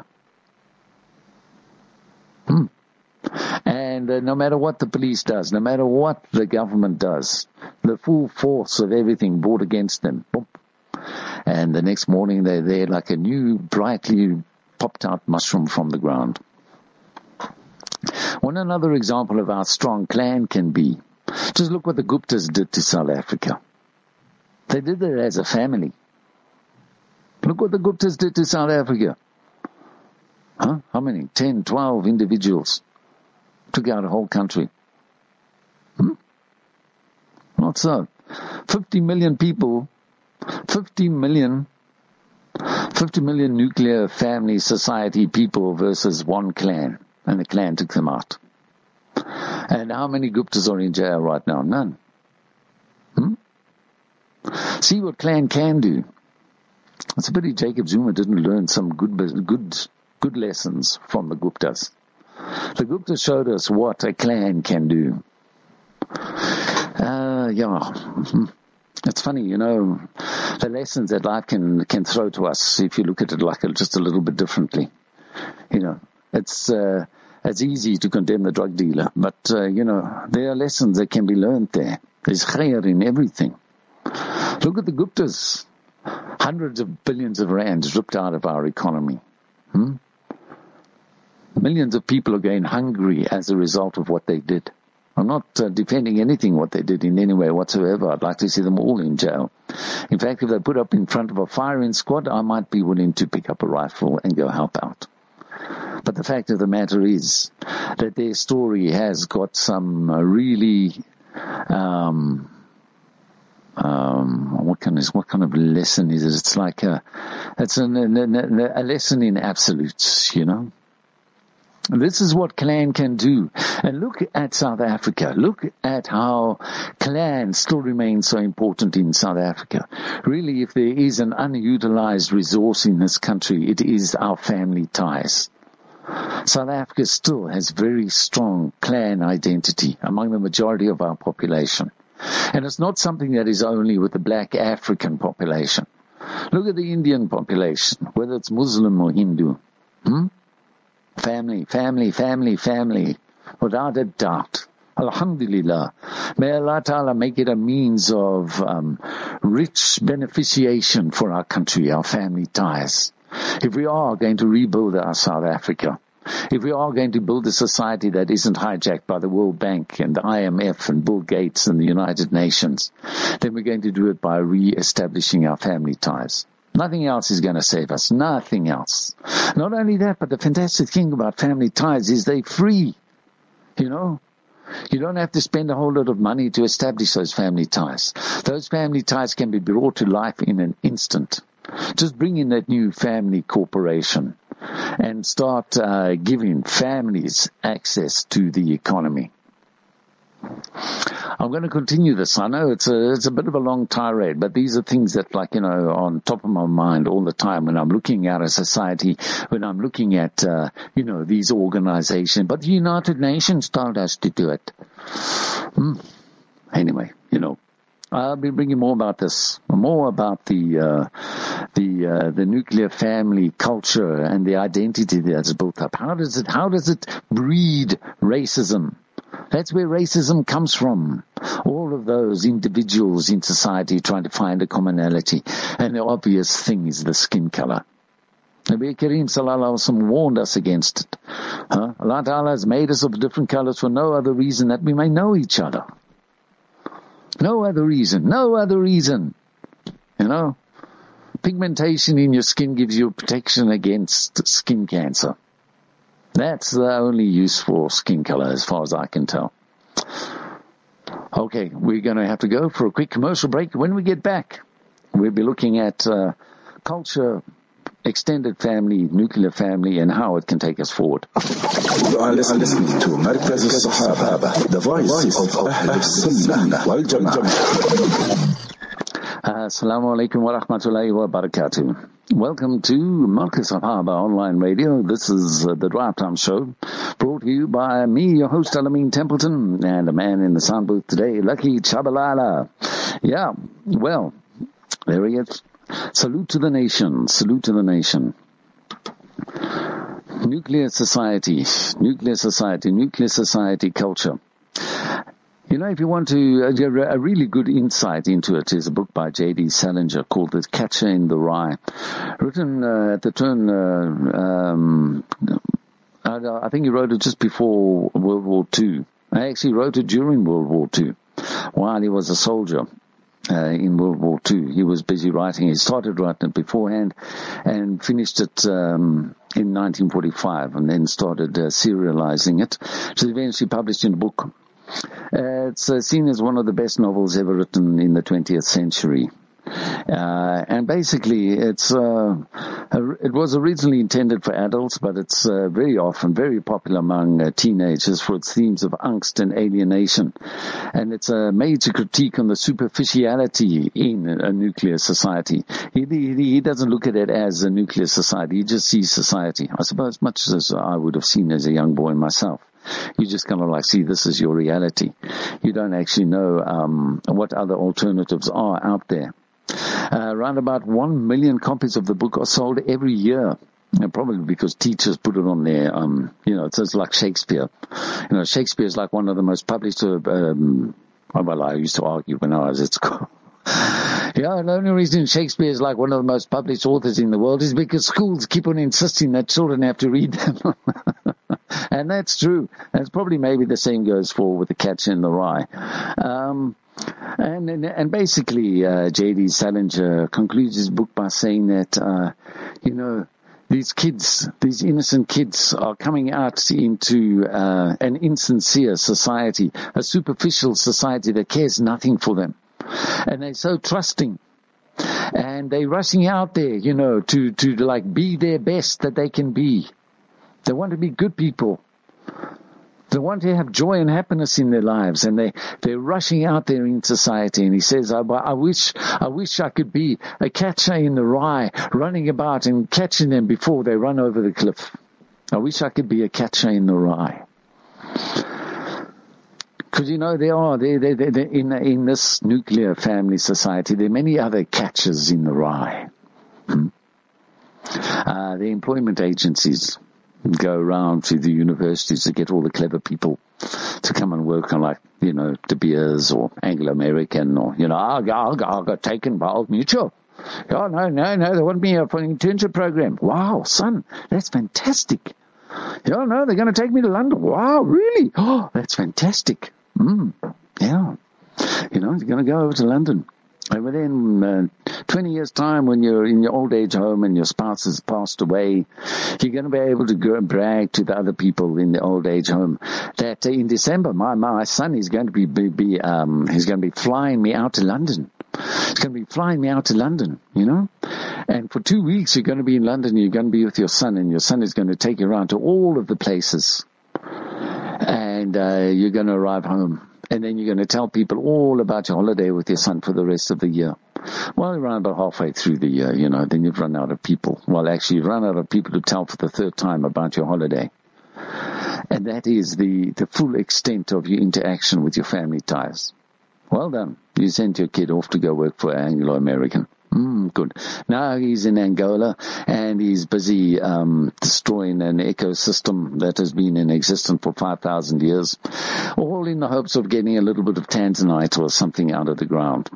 Hmm. And uh, no matter what the police does, no matter what the government does, the full force of everything brought against them. Boom. And the next morning they're there like a new, brightly popped out mushroom from the ground. One another example of how strong clan can be. Just look what the Guptas did to South Africa. They did it as a family. Look what the Guptas did to South Africa. Huh? How many? Ten, twelve individuals took out a whole country. Hmm? Not so. Fifty million people, fifty million, fifty million nuclear family society people versus one clan. And the clan took them out. And how many Guptas are in jail right now? None. Hmm? See what clan can do. It's a pity Jacob Zuma didn't learn some good, good, good lessons from the Guptas. The Guptas showed us what a clan can do. Uh, yeah. It's funny, you know, the lessons that life can, can throw to us if you look at it like a, just a little bit differently. You know, it's, uh, it's easy to condemn the drug dealer, but, uh, you know, there are lessons that can be learned there. There's khayr in everything. Look at the Guptas. Hundreds of billions of rands ripped out of our economy. Hmm? Millions of people are going hungry as a result of what they did. I'm not uh, defending anything what they did in any way whatsoever. I'd like to see them all in jail. In fact, if they put up in front of a firing squad, I might be willing to pick up a rifle and go help out. But the fact of the matter is that their story has got some uh, really... Um, Um, what kind of, what kind of lesson is it? It's like a, it's a, a, a lesson in absolutes, you know. This is what clan can do. And look at South Africa. Look at how clan still remains so important in South Africa. Really, if there is an unutilized resource in this country, it is our family ties. South Africa still has very strong clan identity among the majority of our population. And it's not something that is only with the black African population. Look at the Indian population, whether it's Muslim or Hindu. Hmm? Family, family, family, family, without a doubt. Alhamdulillah. May Allah Ta'ala make it a means of um, rich beneficiation for our country, our family ties. If we are going to rebuild our South Africa, if we are going to build a society that isn't hijacked by the World Bank and the I M F and Bill Gates and the United Nations, then we're going to do it by re-establishing our family ties. Nothing else is going to save us. Nothing else. Not only that, but the fantastic thing about family ties is they're free. You know? You don't have to spend a whole lot of money to establish those family ties. Those family ties can be brought to life in an instant. Just bring in that new family corporation and start uh, giving families access to the economy. I'm going to continue this. I know it's a, it's a bit of a long tirade, but these are things that, like, you know, are on top of my mind all the time when I'm looking at a society, when I'm looking at, uh, you know, these organizations. But the United Nations told us to do it. Hmm. Anyway, you know, I'll be bringing more about this, more about the uh, the uh, the nuclear family culture and the identity that's built up. How does it how does it breed racism? That's where racism comes from. All of those individuals in society trying to find a commonality, and the obvious thing is the skin color. Nabi Kareem Sallallahu Alaihi Wasallam warned us against it. Huh? Allah Ta'ala has made us of different colors for no other reason that we may know each other. No other reason. No other reason. You know, pigmentation in your skin gives you protection against skin cancer. That's the only use for skin color as far as I can tell. Okay, we're going to have to go for a quick commercial break. When we get back, we'll be looking at uh, culture, extended family, nuclear family, and how it can take us forward. You are listening to Markaz al-Sahaba, the voice of Ahl al-Sunnah wal Jama'ah. Assalamu alaikum wa rahmatullahi wa barakatuh. Welcome to Markaz al-Sahaba Online Radio. This is uh, the Drive Time Show, brought to you by me, your host, Alameen Templeton, and a man in the sound booth today, Lucky Chabalala. Yeah, well, there he is. Salute to the nation. Salute to the nation. Nuclear society. Nuclear society. Nuclear society culture. You know, if you want to, uh, a really good insight into it is a book by J D Salinger called The Catcher in the Rye. Written uh, at the turn, uh, um, I, I think he wrote it just before World War Two. I actually wrote it during World War Two, while he was a soldier. Uh, in World War Two. He was busy writing. He started writing it beforehand and finished it um, in nineteen forty-five, and then started uh, serializing it. It was eventually published in a book. Uh, it's uh, seen as one of the best novels ever written in the twentieth century. Uh, and basically, it's uh, it was originally intended for adults, but it's uh, very often very popular among uh, teenagers for its themes of angst and alienation. And it's a major critique on the superficiality in a nuclear society. He, he, he doesn't look at it as a nuclear society. He just sees society, I suppose, much as I would have seen as a young boy myself. You just kind of like see this is your reality. You don't actually know um, what other alternatives are out there. Uh, around about one million copies of the book are sold every year. And probably because teachers put it on there. Um, you know, it's, it's like Shakespeare. You know, Shakespeare is like one of the most published, uh, um, well, I used to argue when I was at school. Yeah, the only reason Shakespeare is like one of the most published authors in the world is because schools keep on insisting that children have to read them. And that's true. That's probably maybe the same goes for with The Catcher in the Rye. Um, and, and, and basically, uh, J D Salinger concludes his book by saying that, uh, you know, these kids, these innocent kids are coming out into uh, an insincere society, a superficial society that cares nothing for them. And they're so trusting. And they're rushing out there, you know, to, to like be their best that they can be. They want to be good people. They want to have joy and happiness in their lives, and they, they're rushing out there in society. And he says, I, I wish, I wish I could be a catcher in the rye, running about and catching them before they run over the cliff. I wish I could be a catcher in the rye. Because, you know, there are, there, there, there, in, in this nuclear family society, there are many other catchers in the rye. Hmm? Uh, the employment agencies go around to the universities to get all the clever people to come and work on, like, you know, De Beers or Anglo-American, or, you know, I got, I got taken by Old Mutual. Oh, no, no, no, they want me for an internship program. Wow, son, that's fantastic. Yeah, no, they're going to take me to London. Wow, really? Oh, that's fantastic. Mm, yeah. You know, you're going to go over to London. And within uh, twenty years' time, when you're in your old age home and your spouse has passed away, you're going to be able to go and brag to the other people in the old age home that uh, in December, my my son is going to be, be, be um he's going to be flying me out to London. He's going to be flying me out to London, you know. And for two weeks, you're going to be in London. You're going to be with your son, and your son is going to take you around to all of the places. And uh, you're going to arrive home. And then you're going to tell people all about your holiday with your son for the rest of the year. Well, around about halfway through the year, you know, then you've run out of people. Well, actually, you've run out of people to tell for the third time about your holiday. And that is the, the full extent of your interaction with your family ties. Well done. You sent your kid off to go work for Anglo American. Mm, good. Now he's in Angola and he's busy um, destroying an ecosystem that has been in existence for five thousand years, all in the hopes of getting a little bit of tanzanite or something out of the ground.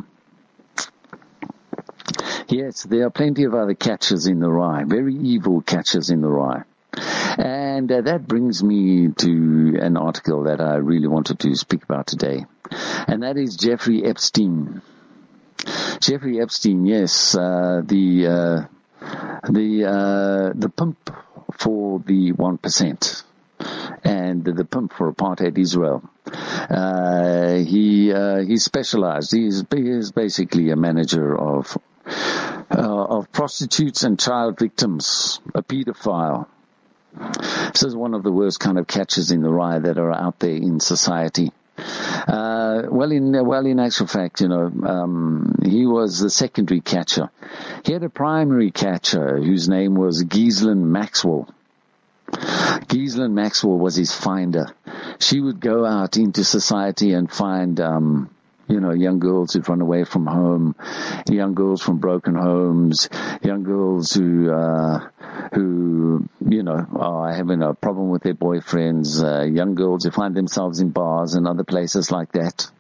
Yes, there are plenty of other catches in the rye, very evil catches in the rye. And uh, that brings me to an article that I really wanted to speak about today, and that is Jeffrey Epstein. Jeffrey Epstein, yes, uh, the uh, the uh, the pimp for the one percent, and the pimp for apartheid Israel. Uh, he uh, he specialized. He is, he is basically a manager of uh, of prostitutes and child victims, a pedophile. This is one of the worst kind of catches in the rye that are out there in society. Uh, well, in well, in actual fact, you know, um, he was the secondary catcher. He had a primary catcher whose name was Ghislaine Maxwell. Ghislaine Maxwell was his finder. She would go out into society and find, um, you know, young girls who'd run away from home, young girls from broken homes, young girls who, uh, who, you know, are having a problem with their boyfriends, uh, young girls who find themselves in bars and other places like that.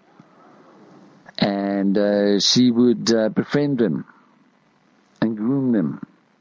And, uh, she would, uh, befriend them and groom them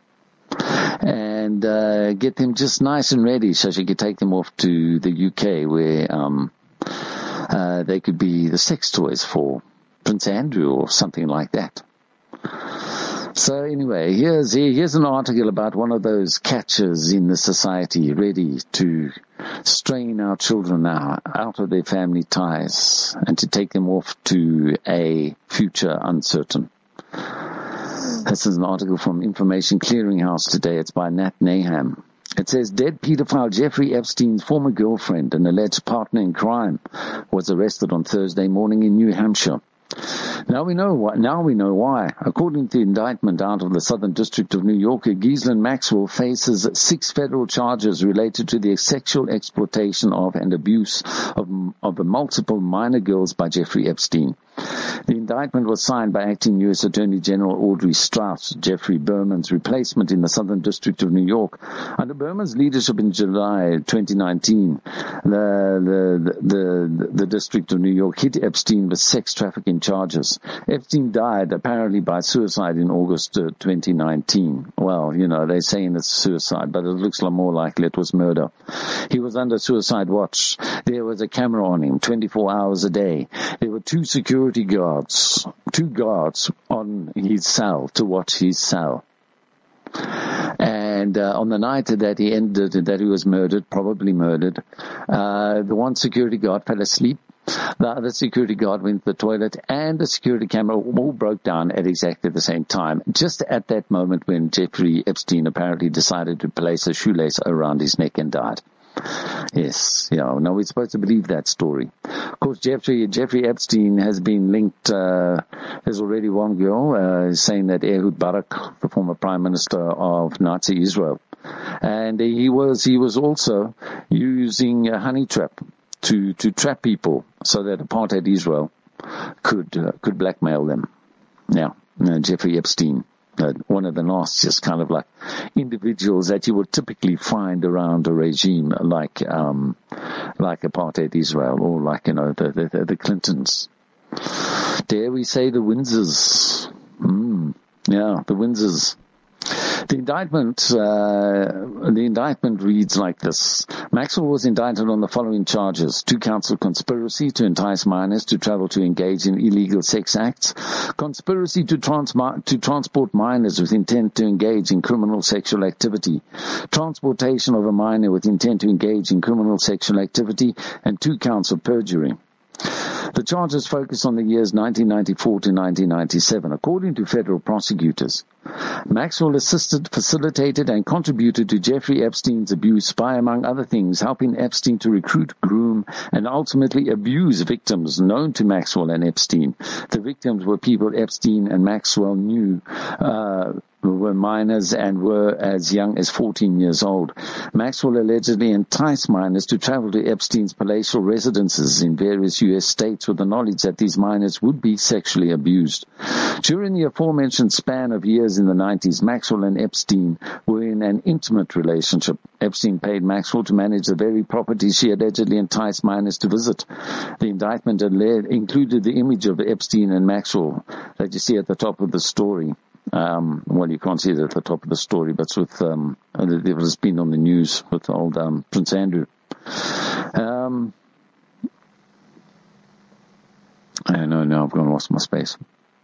and, uh, get them just nice and ready so she could take them off to the U K where, um, Uh, they could be the sex toys for Prince Andrew or something like that. So anyway, here's here's an article about one of those catchers in the society ready to strain our children out, out of their family ties and to take them off to a future uncertain. This is an article from Information Clearinghouse today. It's by Nat Naham. It says, dead pedophile Jeffrey Epstein's former girlfriend and alleged partner in crime was arrested on Thursday morning in New Hampshire. Now we know why. Now we know why. According to the indictment out of the Southern District of New York, Ghislaine Maxwell faces six federal charges related to the sexual exploitation of and abuse of, of the multiple minor girls by Jeffrey Epstein. The indictment was signed by Acting U S Attorney General Audrey Strauss, Jeffrey Berman's replacement in the Southern District of New York. Under Berman's leadership in July twenty nineteen, the, the, the, the District of New York hit Epstein with sex trafficking charges. Epstein died apparently by suicide in August uh, twenty nineteen. Well, you know, they're saying it's suicide, but it looks more likely it was murder. He was under suicide watch. There was a camera on him twenty-four hours a day. There were two security guards, two guards on his cell to watch his cell. And uh, on the night that he ended, that he was murdered, probably murdered, uh, the one security guard fell asleep. The other security guard went to the toilet, and the security camera all broke down at exactly the same time, just at that moment when Jeffrey Epstein apparently decided to place a shoelace around his neck and died. Yes, yeah, now we're supposed to believe that story. Of course, Jeffrey Jeffrey Epstein has been linked, uh, there's already one girl uh, saying that Ehud Barak, the former prime minister of Nazi Israel, and he was he was also using a honey trap to to trap people so that apartheid Israel could uh, could blackmail them. Now, uh, Jeffrey Epstein, uh, one of the nastiest kind of like individuals that you would typically find around a regime like um like apartheid Israel or like, you know, the the, the Clintons. Dare we say the Windsors? Mm, yeah, the Windsors. The indictment, uh, the indictment reads like this. Maxwell was indicted on the following charges: two counts of conspiracy to entice minors to travel to engage in illegal sex acts, conspiracy to, trans- to transport minors with intent to engage in criminal sexual activity, transportation of a minor with intent to engage in criminal sexual activity, and two counts of perjury. The charges focus on the years nineteen ninety-four to nineteen ninety-seven. According to federal prosecutors, Maxwell assisted, facilitated, and contributed to Jeffrey Epstein's abuse by, among other things, helping Epstein to recruit, groom, and ultimately abuse victims known to Maxwell and Epstein. The victims were people Epstein and Maxwell knew uh, were minors and were as young as fourteen years old. Maxwell allegedly enticed minors to travel to Epstein's palatial residences in various U S states with the knowledge that these minors would be sexually abused. During the aforementioned span of years in the nineties, Maxwell and Epstein were in an intimate relationship. Epstein paid Maxwell to manage the very property she allegedly enticed minors to visit. The indictment included the image of Epstein and Maxwell that you see at the top of the story. Um, well, you can't see it at the top of the story, but it's with, um, it was been on the news with old, um, Prince Andrew. Um, I know now I've gone lost my space.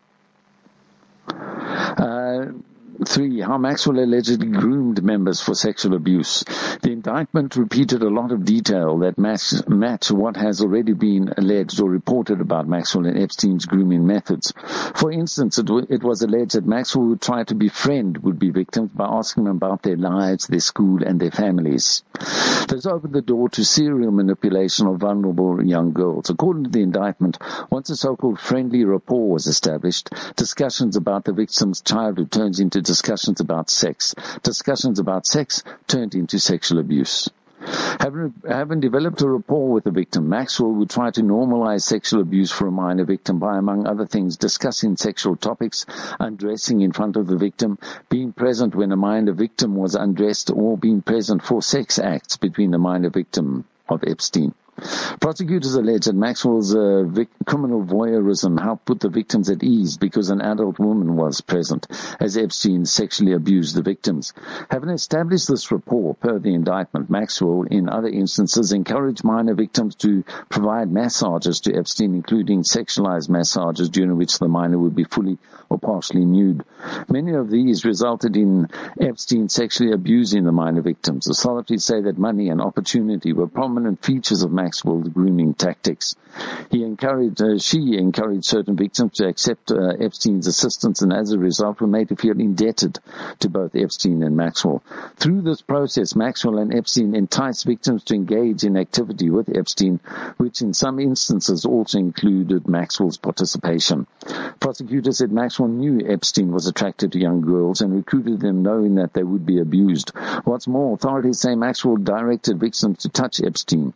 Uh, Three, how Maxwell allegedly groomed members for sexual abuse. The indictment repeated a lot of detail that match, match what has already been alleged or reported about Maxwell and Epstein's grooming methods. For instance, it, w- it was alleged that Maxwell would try to befriend would-be victims by asking them about their lives, their school, and their families. This opened the door to serial manipulation of vulnerable young girls. According to the indictment, once a so-called friendly rapport was established, discussions about the victim's childhood turns into discussions about sex. Discussions about sex turned into sexual abuse. Having, having developed a rapport with the victim, Maxwell would try to normalize sexual abuse for a minor victim by, among other things, discussing sexual topics, undressing in front of the victim, being present when a minor victim was undressed, or being present for sex acts between the minor victim of Epstein. Prosecutors allege that Maxwell's uh, vic- criminal voyeurism helped put the victims at ease because an adult woman was present as Epstein sexually abused the victims. Having established this rapport, per the indictment, Maxwell, in other instances, encouraged minor victims to provide massages to Epstein, including sexualized massages during which the minor would be fully or partially nude. Many of these resulted in Epstein sexually abusing the minor victims. Authorities say that money and opportunity were prominent features of Maxwell's grooming tactics. He encouraged, uh, she encouraged certain victims to accept uh, Epstein's assistance, and as a result were made to feel indebted to both Epstein and Maxwell. Through this process, Maxwell and Epstein enticed victims to engage in activity with Epstein, which in some instances also included Maxwell's participation. Prosecutors said Maxwell knew Epstein was attracted to young girls and recruited them knowing that they would be abused. What's more, authorities say Maxwell directed victims to touch Epstein.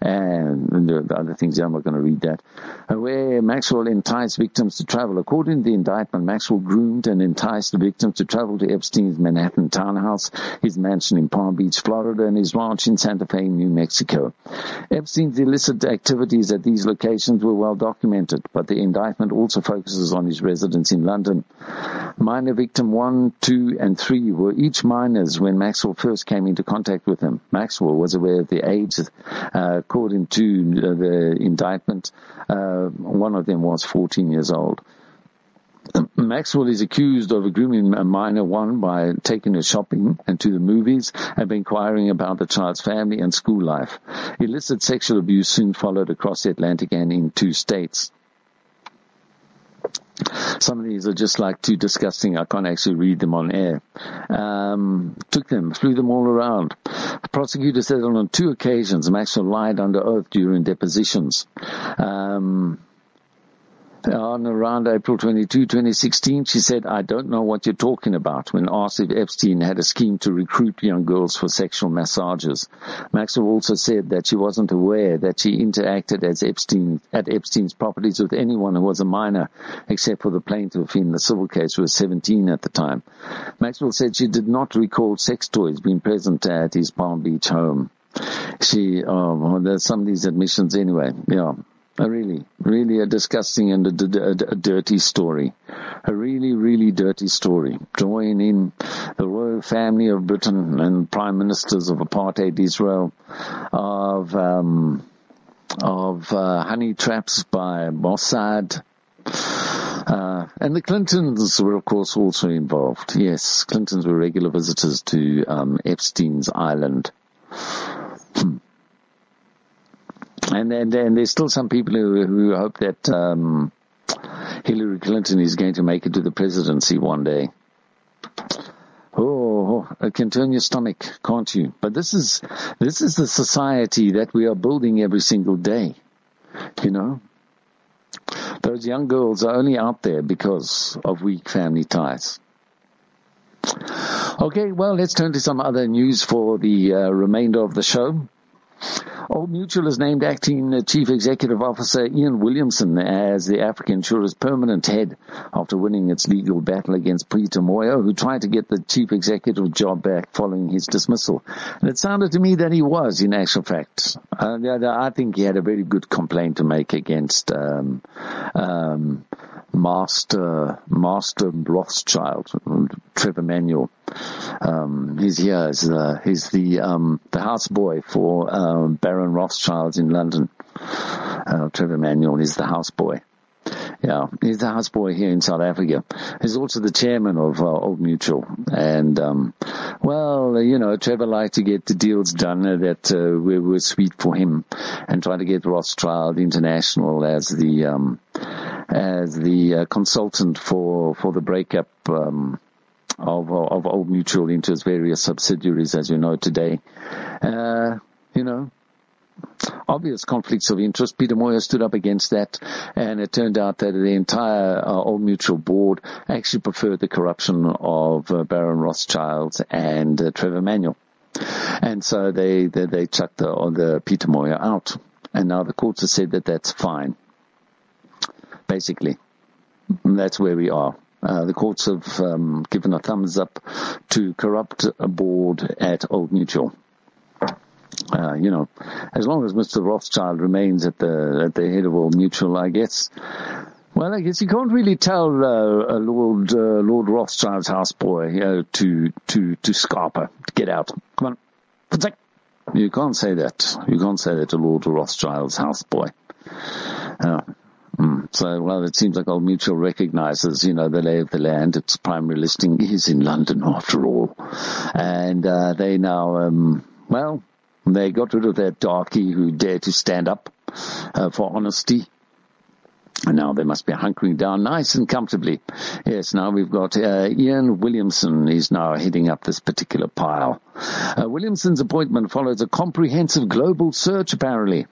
And the, the other things, I'm not going to read that. Where Maxwell enticed victims to travel. According to the indictment, Maxwell groomed and enticed the victims to travel to Epstein's Manhattan townhouse, his mansion in Palm Beach, Florida, and his ranch in Santa Fe, New Mexico. Epstein's illicit activities at these locations were well documented, but the indictment also focuses on his residence in London. Minor victim one, two, and three were each minors when Maxwell first came into contact with them. Maxwell was aware of their age. Uh, according to uh, the indictment, uh, one of them was fourteen years old. Maxwell is accused of grooming a minor one by taking her shopping and to the movies and inquiring about the child's family and school life. Illicit sexual abuse soon followed across the Atlantic and in two states. Some of these are just like too disgusting. I can't actually read them on air. Um, took them, flew them all around. The prosecutor said on two occasions Maxwell lied under oath during depositions. Um, On around April twenty-second, twenty sixteen, she said, "I don't know what you're talking about," when asked if Epstein had a scheme to recruit young girls for sexual massages. Maxwell also said that she wasn't aware that she interacted as Epstein, at Epstein's properties with anyone who was a minor, except for the plaintiff in the civil case who was seventeen at the time. Maxwell said she did not recall sex toys being present at his Palm Beach home. She, oh, well, there's some of these admissions anyway, yeah. A really, really a disgusting and a, a, a dirty story. A really, really dirty story. Drawing in the royal family of Britain and prime ministers of apartheid Israel, of um, of uh, honey traps by Mossad. Uh, and the Clintons were, of course, also involved. Yes, Clintons were regular visitors to um, Epstein's Island. Hmm. And, and, and there's still some people who, who hope that um, Hillary Clinton is going to make it to the presidency one day. Oh, it can turn your stomach, can't you? But this is, this is the society that we are building every single day. You know, those young girls are only out there because of weak family ties. Okay, well, let's turn to some other news for the uh, remainder of the show. Old Mutual has named acting Chief Executive Officer Ian Williamson as the Africa Insurer's permanent head after winning its legal battle against Peter Moyo, who tried to get the Chief Executive job back following his dismissal. And it sounded to me that he was, in actual fact. Uh, I think he had a very good complaint to make against um, um, Master Master Rothschild, Trevor Manuel. Um, he's here as uh, he's the um, the houseboy for um, Baron Rothschild in London. Uh, Trevor Manuel is the houseboy. Yeah, he's the houseboy here in South Africa. He's also the chairman of uh, Old Mutual. And, um, well, you know, Trevor liked to get the deals done that uh, were, were sweet for him, and try to get Rothschild International as the um, as the uh, consultant for for the breakup um, of of Old Mutual into its various subsidiaries, as you know today. Uh, you know. Obvious conflicts of interest. Peter Moyo stood up against that, and it turned out that the entire uh, Old Mutual board actually preferred the corruption of uh, Baron Rothschild and uh, Trevor Manuel. And so they, they, they chucked the, the Peter Moyo out. And now the courts have said that that's fine. Basically, that's where we are. Uh, the courts have um, given a thumbs up to corrupt a board at Old Mutual. Uh, you know, as long as Mister Rothschild remains at the at the head of Old Mutual, I guess. Well, I guess you can't really tell uh, Lord uh, Lord Rothschild's houseboy, you know, to to to Scarpa to get out. Come on, you can't say that. You can't say that to Lord Rothschild's houseboy. Uh, mm, so, well, it seems like Old Mutual recognizes, you know, the lay of the land. Its primary listing is in London, after all, and uh, they now, um, well. They got rid of that darky who dared to stand up uh, for honesty. And now they must be hunkering down nice and comfortably. Yes, now we've got uh, Ian Williamson. He's now heading up this particular pile. Uh, Williamson's appointment follows a comprehensive global search, apparently.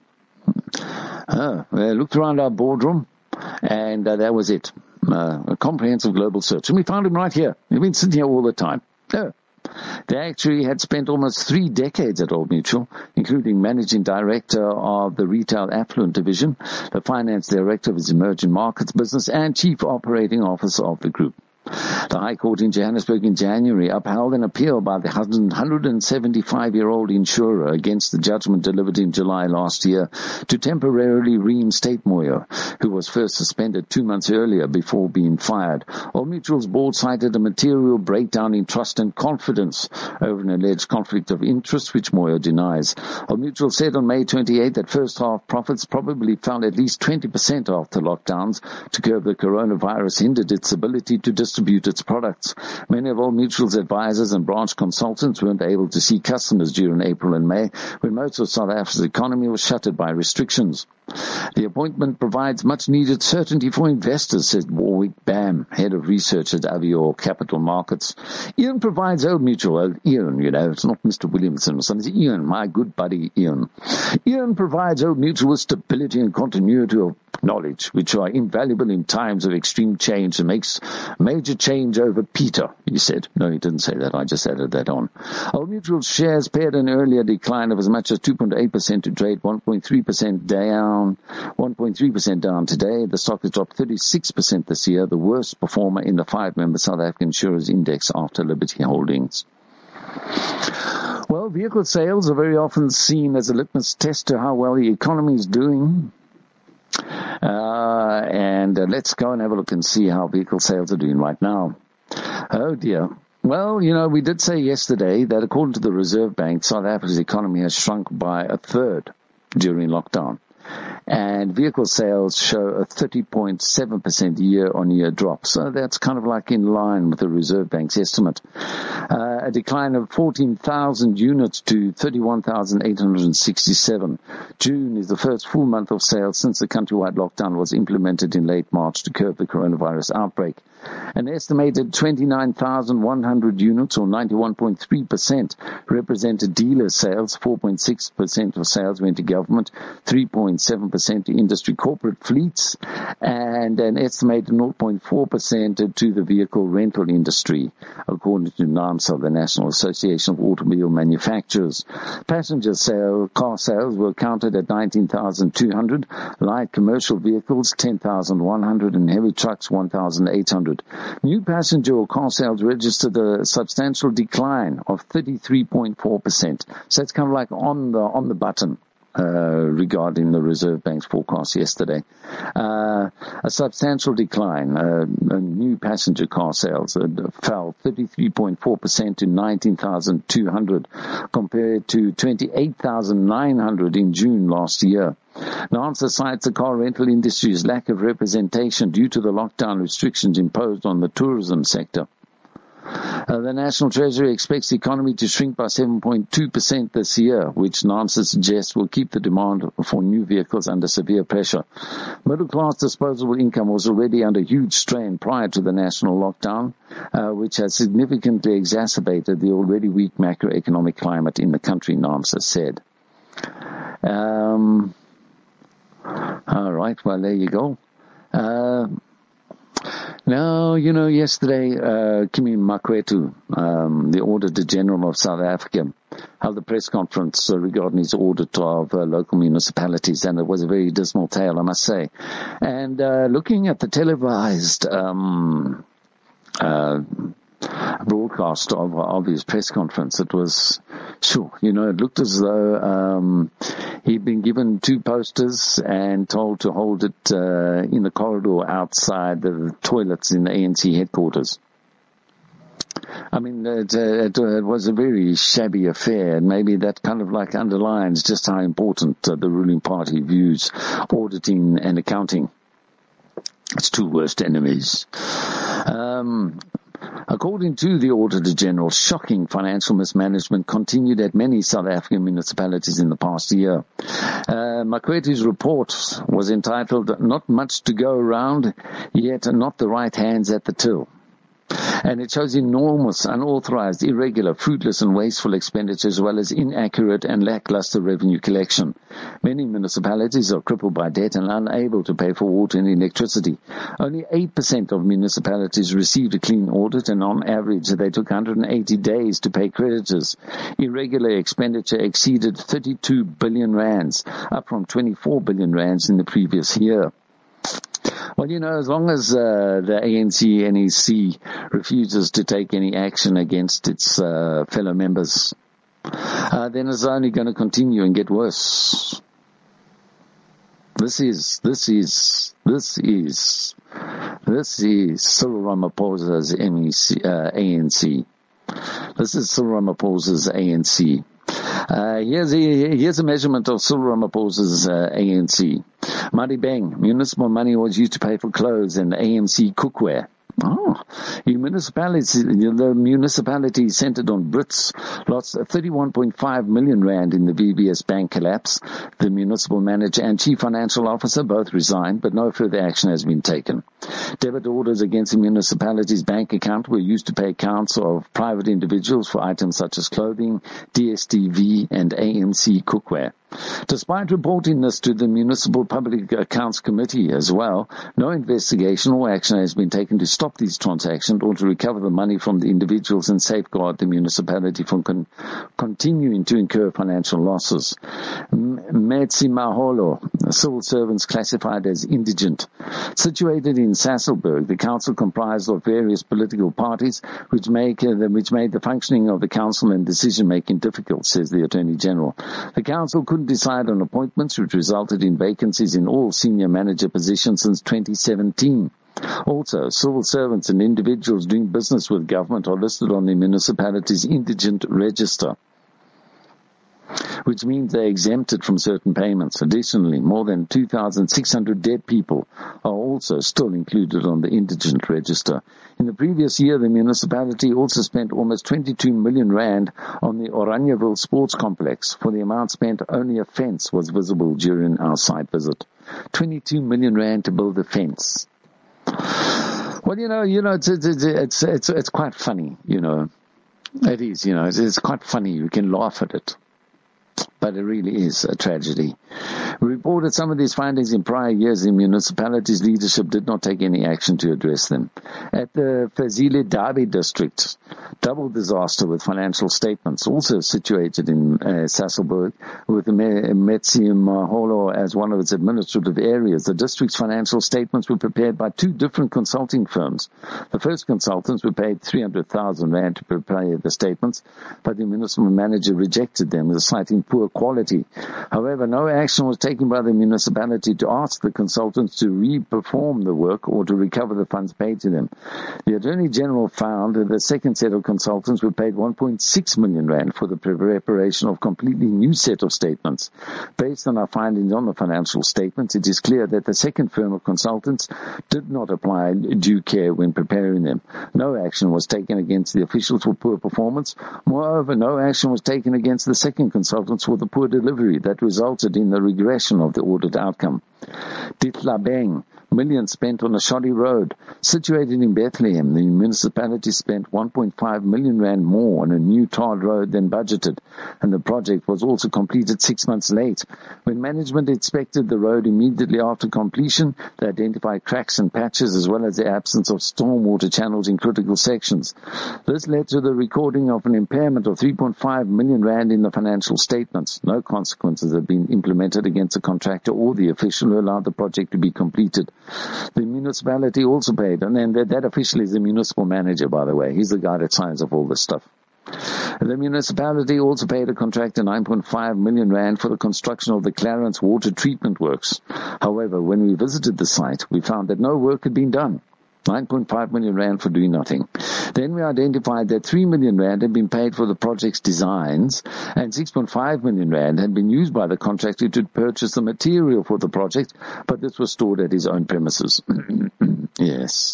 Uh, they looked around our boardroom, and uh, that was it. Uh, a comprehensive global search. And we found him right here. He's been sitting here all the time. Oh. They actually had spent almost three decades at Old Mutual, including managing director of the retail affluent division, the finance director of its emerging markets business, and chief operating officer of the group. The High Court in Johannesburg in January upheld an appeal by the one hundred seventy-five-year-old insurer against the judgment delivered in July last year to temporarily reinstate Moyo, who was first suspended two months earlier before being fired. Old Mutual's board cited a material breakdown in trust and confidence over an alleged conflict of interest, which Moyo denies. Old Mutual said on May twenty-eighth that first half profits probably fell at least twenty percent after lockdowns to curb the coronavirus hindered its ability to distribute its products. Many of Old Mutual's advisors and branch consultants weren't able to see customers during April and May, when most of South Africa's economy was shuttered by restrictions. The appointment provides much-needed certainty for investors, said Warwick Bam, head of research at Avior Capital Markets. Ian provides Old Mutual, uh, Ian, you know, it's not Mister Williamson or something, it's Ian, my good buddy Ian. Ian provides Old Mutual with stability and continuity of knowledge, which are invaluable in times of extreme change, and makes major change over Peter, he said. No, he didn't say that. I just added that on. Old Mutual's shares paired an earlier decline of as much as two point eight percent to trade one point three percent down, one point three percent down today. The stock has dropped thirty-six percent this year, the worst performer in the five-member South African Insurers Index after Liberty Holdings. Well, vehicle sales are very often seen as a litmus test to how well the economy is doing. Uh, and uh, let's go and have a look and see how vehicle sales are doing right now. Oh dear. Well, you know, we did say yesterday that according to the Reserve Bank, South Africa's economy has shrunk by a third during lockdown. and vehicle sales show a thirty point seven percent year-on-year drop. So that's kind of like in line with the Reserve Bank's estimate. Uh, a decline of fourteen thousand units to thirty-one thousand eight hundred sixty-seven. June is the first full month of sales since the countrywide lockdown was implemented in late March to curb the coronavirus outbreak. An estimated twenty-nine thousand one hundred units, or ninety-one point three percent, represented dealer sales. four point six percent of sales went to government, three point seven percent to industry corporate fleets, and an estimated zero point four percent to the vehicle rental industry, according to NAAMSA, the National Association of Automobile Manufacturers. Passenger sale, car sales were counted at nineteen thousand two hundred, light commercial vehicles ten thousand one hundred, and heavy trucks one thousand eight hundred. New passenger or car sales registered a substantial decline of thirty-three point four percent. So it's kind of like on the on the button uh, regarding the Reserve Bank's forecast yesterday. Uh, a substantial decline. Uh, new passenger car sales uh, fell thirty-three point four percent to nineteen thousand two hundred, compared to twenty-eight thousand nine hundred in June last year. NAAMSA cites the car rental industry's lack of representation due to the lockdown restrictions imposed on the tourism sector. Uh, the National Treasury expects the economy to shrink by seven point two percent this year, which NAAMSA suggests will keep the demand for new vehicles under severe pressure. Middle-class disposable income was already under huge strain prior to the national lockdown, uh, which has significantly exacerbated the already weak macroeconomic climate in the country, NAAMSA said. Um... All right, well, there you go. Uh, now, you know, yesterday, uh, Kimi Makwetu, um, the Auditor General of South Africa, held a press conference uh, regarding his audit of uh, local municipalities, and it was a very dismal tale, I must say. And uh, looking at the televised um, uh, broadcast of, of his press conference, it was, sure, you know, it looked as though um, he'd been given two posters and told to hold it uh, in the corridor outside the toilets in the A N C headquarters. I mean, it, it, it was a very shabby affair, and maybe that kind of like underlines just how important uh, the ruling party views auditing and accounting. It's two worst enemies. Um, According to the Auditor General, shocking financial mismanagement continued at many South African municipalities in the past year. Uh, Makwetu's report was entitled, "Not Much to Go Around, Yet Not the Right Hands at the Till." And it shows enormous, unauthorized, irregular, fruitless and wasteful expenditure, as well as inaccurate and lackluster revenue collection. Many municipalities are crippled by debt and unable to pay for water and electricity. Only eight percent of municipalities received a clean audit, and on average they took one hundred eighty days to pay creditors. Irregular expenditure exceeded thirty-two billion rands, up from twenty-four billion rands in the previous year. Well, you know, as long as uh, the A N C N E C refuses to take any action against its uh, fellow members, uh, then it's only going to continue and get worse. This is, this is, this is, this is Cyril Ramaphosa's M E C, uh, A N C. This is Cyril Ramaphosa's A N C. Uh, here's a, here's a measurement of Cyril Ramaphosa's uh, A N C. Madibeng, municipal money was used to pay for clothes and A M C cookware. Oh, the municipality, the municipality centered on Brits lost thirty-one point five million rand in the V B S bank collapse. The municipal manager and chief financial officer both resigned, but no further action has been taken. Debit orders against the municipality's bank account were used to pay accounts of private individuals for items such as clothing, D S T V, and A M C cookware. Despite reporting this to the Municipal Public Accounts Committee as well, no investigation or action has been taken to stop these transactions or to recover the money from the individuals and safeguard the municipality from con- continuing to incur financial losses. Metsi Maholo, civil servants classified as indigent. Situated in Sasolburg, the council comprised of various political parties which make uh, which made the functioning of the council and decision-making difficult, says the Attorney General. The council couldn't decide on appointments, which resulted in vacancies in all senior manager positions since twenty seventeen. Also, civil servants and individuals doing business with government are listed on the municipality's indigent register. which means they're exempted from certain payments. Additionally, more than two thousand six hundred dead people are also still included on the indigent register. In the previous year, the municipality also spent almost twenty-two million rand on the Oranjeville Sports Complex. For the amount spent, only a fence was visible during our site visit. twenty-two million rand to build a fence. Well, you know, you know, it's, it's, it's, it's, it's quite funny, you know. It is, you know, it's, it's quite funny. You can laugh at it. But it really is a tragedy. We reported some of these findings in prior years. The municipality's leadership did not take any action to address them. At the Fazile Dabi district, double disaster with financial statements, also situated in uh, Sasolburg, with the Metsi Maholo as one of its administrative areas. The district's financial statements were prepared by two different consulting firms. The first consultants were paid three hundred thousand rand to prepare the statements, but the municipal manager rejected them, citing poor quality. However, no action was taken by the municipality to ask the consultants to re-perform the work or to recover the funds paid to them. The Attorney General found that the second set of consultants were paid one point six million rand for the preparation of a completely new set of statements. Based on our findings on the financial statements, it is clear that the second firm of consultants did not apply due care when preparing them. No action was taken against the officials for poor performance. Moreover, no action was taken against the second consultants for the poor delivery that resulted in the regression of the audit outcome. Ditlabeng, millions spent on a shoddy road. Situated in Bethlehem, the municipality spent one point five million rand more on a new tarred road than budgeted, and the project was also completed six months late. When management inspected the road immediately after completion, they identified cracks and patches as well as the absence of stormwater channels in critical sections. This led to the recording of an impairment of three point five million rand in the financial statements. No consequences have been implemented against the contractor or the official who allowed the project to be completed. The municipality also paid, and then that, that official is the municipal manager, by the way. He's the guy that signs off all this stuff. The municipality also paid a contractor nine point five million rand for the construction of the Clarence water treatment works. However, when we visited the site, we found that no work had been done. nine point five million rand for doing nothing. Then we identified that three million rand had been paid for the project's designs and six point five million rand had been used by the contractor to purchase the material for the project, but this was stored at his own premises. Yes.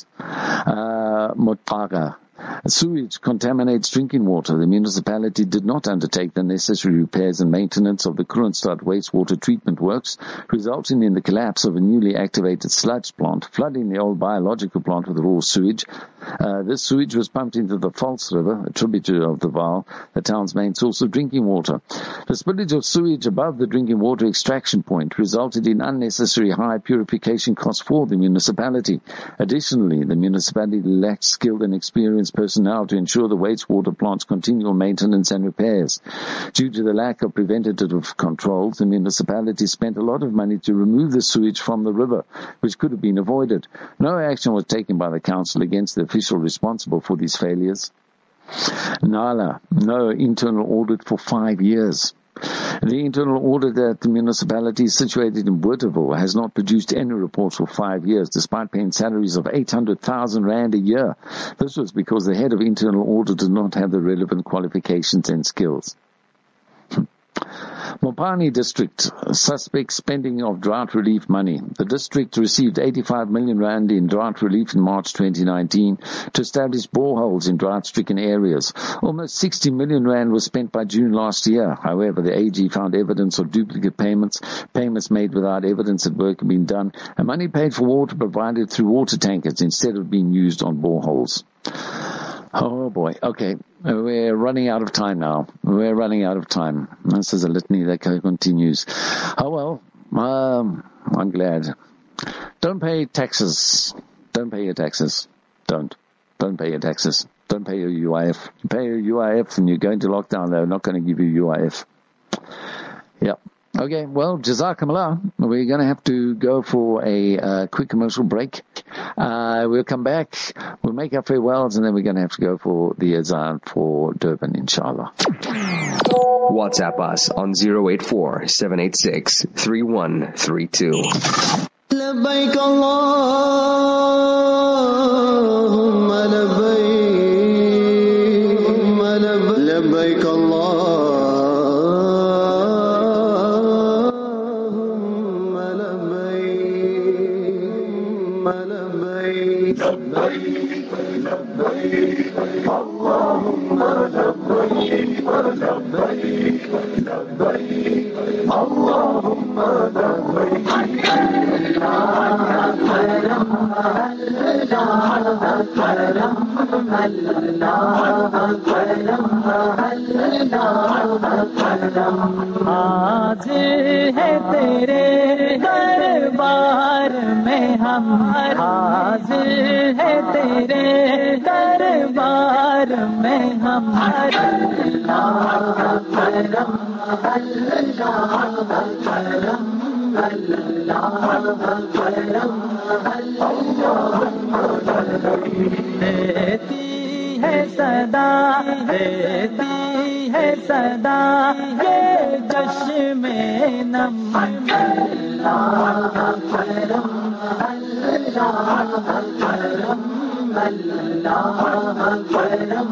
Uh, Motaga. Sewage contaminates drinking water. The municipality did not undertake the necessary repairs and maintenance of the Kroonstad wastewater treatment works, resulting in the collapse of a newly activated sludge plant, flooding the old biological plant with raw sewage. Uh, this sewage was pumped into the False River, a tributary of the Vaal, the town's main source of drinking water. The spillage of sewage above the drinking water extraction point resulted in unnecessary high purification costs for the municipality. Additionally, the municipality lacked skilled and experienced personnel to ensure the wastewater plant's continual maintenance and repairs. Due to the lack of preventative controls, the municipality spent a lot of money to remove the sewage from the river, which could have been avoided. No action was taken by the council against the official responsible for these failures. Nala, no internal audit for five years. The internal audit at the municipality situated in Bothaville has not produced any reports for five years, despite paying salaries of eight hundred thousand rand a year. This was because the head of internal audit did not have the relevant qualifications and skills. Mopani district, suspect spending of drought relief money. The district received eighty-five million rand in drought relief in March twenty nineteen to establish boreholes in drought-stricken areas. Almost sixty million rand was spent by June last year. However, the A G found evidence of duplicate payments, payments made without evidence that work had been done, and money paid for water provided through water tankers instead of being used on boreholes. Oh boy. Okay. We're running out of time now. We're running out of time. This is a litany that continues. Oh well. Um, I'm glad. Don't pay taxes. Don't pay your taxes. Don't. Don't pay your taxes. Don't pay your U I F. You pay your U I F and you're going to lockdown. They're not going to give you U I F. Yep. Okay, well, Jazakumullah. We're going to have to go for a uh, quick commercial break. Uh, we'll come back. We'll make our farewells, and then we're going to have to go for the azan for Durban, inshallah. WhatsApp us on zero eight four, seven eight six, three one three two. لبيك اللهم لبيك لبيك اللهم لبيك لبيك لبيك اللهم لبيك لبيك لبيك اللهم لبيك हाजिर है तेरे दरबार में हम हाजिर है तेरे दरबार में हम अल्लाह करम अल्लाह करम अल्लाह करम देती है सदा देती है सदा ये चश्मे नम अल्लाह करम अल्लाह करम अल्लाह करम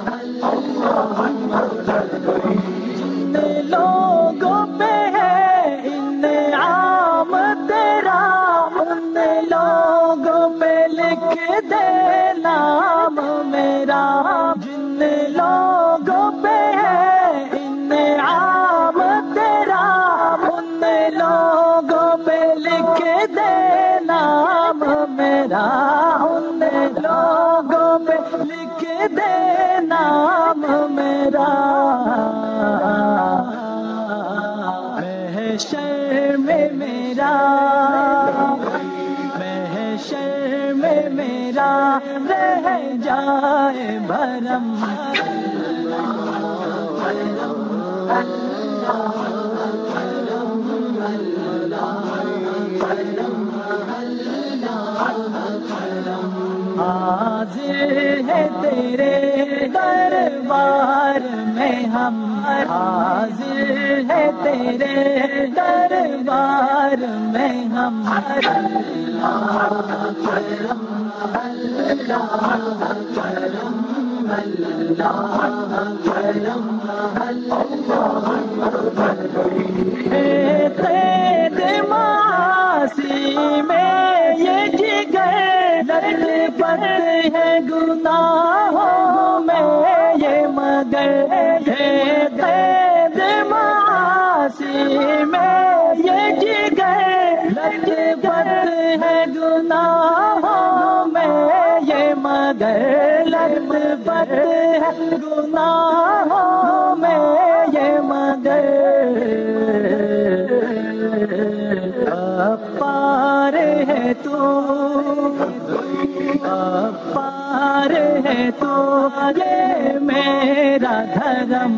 जिन लोगों पे है इनाम तेरा उन लोगों पे लिख दे नाम मेरा जिन लोगों पे है इनाम तेरा उन लोगों पे लिख दे नाम मेरा उन लोगों पे लिख दे नाम मेरा महशर में मेरा महशर में मेरा रह जाए भरम हाजिर है तेरे दरबार में हम हाजिर है तेरे दरबार में हम अल्लाह करम अल्लाह करम अल्लाह करम अल्लाह तेरे मासी में ये जिगर लटपट है गुनाहों में ये मगर तेरे मासी में ये जिगर लटपट है गुनाहों में ये मगर लटपट है गुनाहों में ये मगर अपार है तू अपार है तू ये मेरा धर्म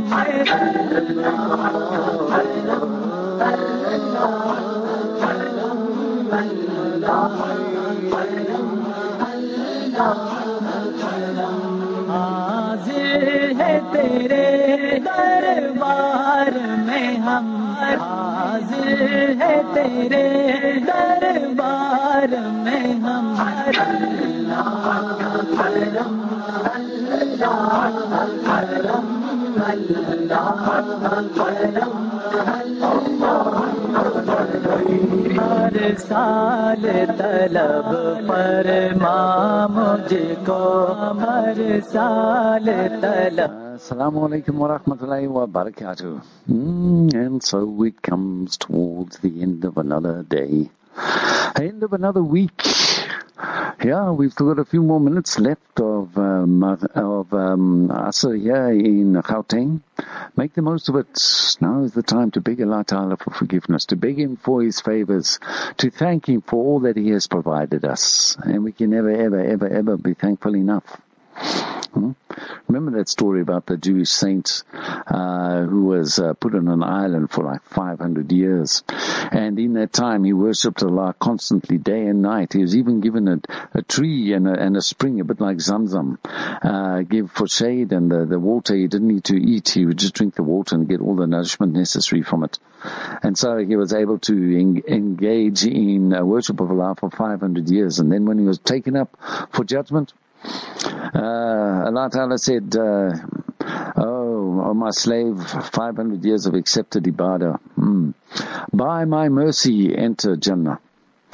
हाजिर है तेरे दरबार में हम हाजिर है तेरे दरबार में हम अल्लाह करम अल्लाह करम अल्लाह करम हर साल तलब फरमा मुझको हर साल तलब. Assalamu alaikum wa rahmatullahi wa barakatuh. Mm, and so it comes towards the end of another day, end of another week. Yeah, we've still got a few more minutes left of um, of um, Asr here in Gauteng. Make the most of it. Now is the time to beg Allah Ta'ala for forgiveness, to beg Him for His favors, to thank Him for all that He has provided us. And we can never, ever, ever, ever be thankful enough. Hmm? Remember that story about the Jewish saint uh, who was uh, put on an island for like five hundred years, and in that time he worshipped Allah constantly, day and night. He was even given a, a tree and a, and a spring, a bit like Zamzam, uh, give for shade, and the, the water he didn't need to eat. He would just drink the water and get all the nourishment necessary from it. And so he was able to en- engage in uh, worship of Allah for five hundred years. And then when he was taken up for judgment, Uh, Allah Ta'ala said, uh, oh, oh, my slave, five hundred years of accepted ibadah. Mm. By my mercy, enter Jannah.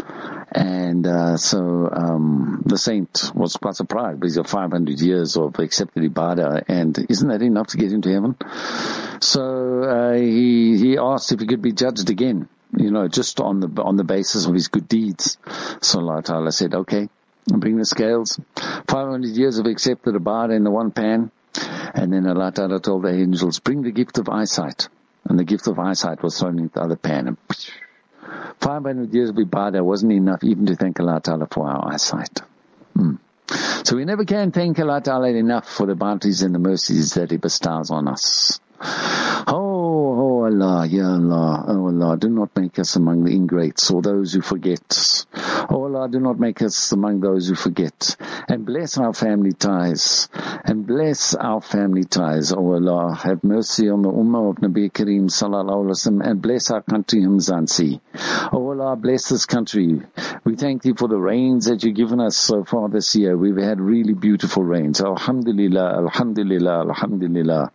And uh, so um, the saint was quite surprised because of five hundred years of accepted ibadah, and isn't that enough to get into heaven? So uh, he he asked if he could be judged again, you know, just on the on the basis of his good deeds. So Allah Ta'ala said, okay, bring the scales. five hundred years of accepted ibadah in the one pan. And then Allah Ta'ala told the angels, bring the gift of eyesight. And the gift of eyesight was thrown into the other pan, and five hundred years of ibadah wasn't enough even to thank Allah Ta'ala for our eyesight. Mm. So we never can thank Allah Ta'ala enough for the bounties and the mercies that He bestows on us. Oh, oh Allah, Ya Allah, oh Allah, do not make us among the ingrates or those who forget. Oh Allah, do not make us among those who forget. And bless our family ties. And bless our family ties. Oh Allah, have mercy on the Ummah of Nabi Kareem Sallallahu Alaihi Wasallam, and bless our country, Mzansi. Oh Allah, bless this country. We thank Thee for the rains that You've given us so far this year. We've had really beautiful rains. Alhamdulillah, Alhamdulillah, Alhamdulillah.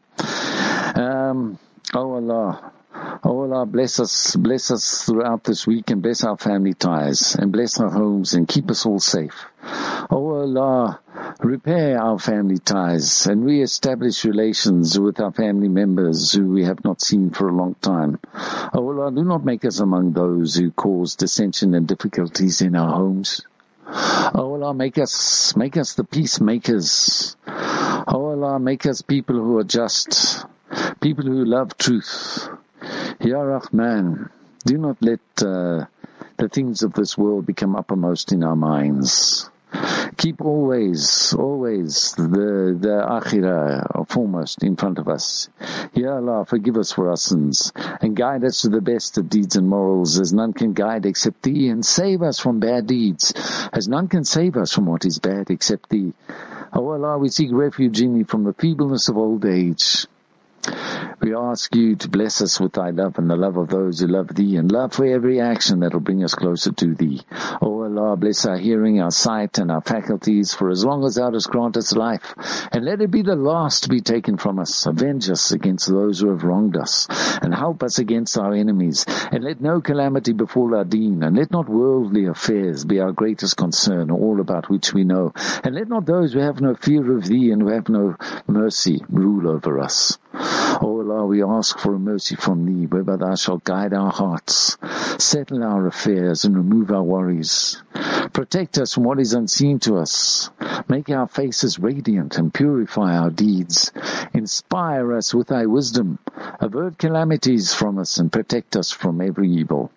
Um, oh Allah, oh Allah, bless us, bless us throughout this week, and bless our family ties, and bless our homes, and keep us all safe. Oh Allah, repair our family ties, and re-establish relations with our family members who we have not seen for a long time. Oh Allah, do not make us among those who cause dissension and difficulties in our homes. Oh Allah, make us, make us the peacemakers. Oh Allah, make us people who are just, people who love truth. Ya Rahman, do not let uh, the things of this world become uppermost in our minds. Keep always, always the, the akhirah foremost in front of us. Ya Allah, forgive us for our sins, and guide us to the best of deeds and morals, as none can guide except Thee, and save us from bad deeds, as none can save us from what is bad except Thee. O Allah, we seek refuge in Thee from the feebleness of old age. We ask You to bless us with Thy love and the love of those who love Thee, and love for every action that will bring us closer to Thee. O Allah, bless our hearing, our sight, and our faculties for as long as Thou dost grant us life, and let it be the last to be taken from us. Avenge us against those who have wronged us, and help us against our enemies, and let no calamity befall our deen, and let not worldly affairs be our greatest concern, all about which we know, and let not those who have no fear of Thee and who have no mercy rule over us. O Allah, we ask for a mercy from Thee, whereby Thou shalt guide our hearts, settle our affairs, and remove our worries. Protect us from what is unseen to us. Make our faces radiant and purify our deeds. Inspire us with Thy wisdom. Avert calamities from us and protect us from every evil.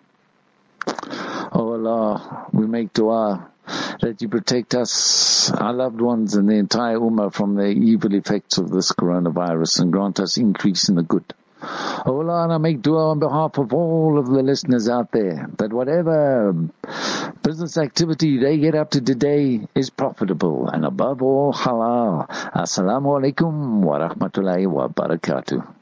O Allah, we make dua that You protect us, our loved ones, and the entire Ummah from the evil effects of this coronavirus, and grant us increase in the good. Oh Allah, and I make dua on behalf of all of the listeners out there, that whatever business activity they get up to today is profitable, and above all halal. Assalamu alaikum wa rahmatullahi wa barakatuh.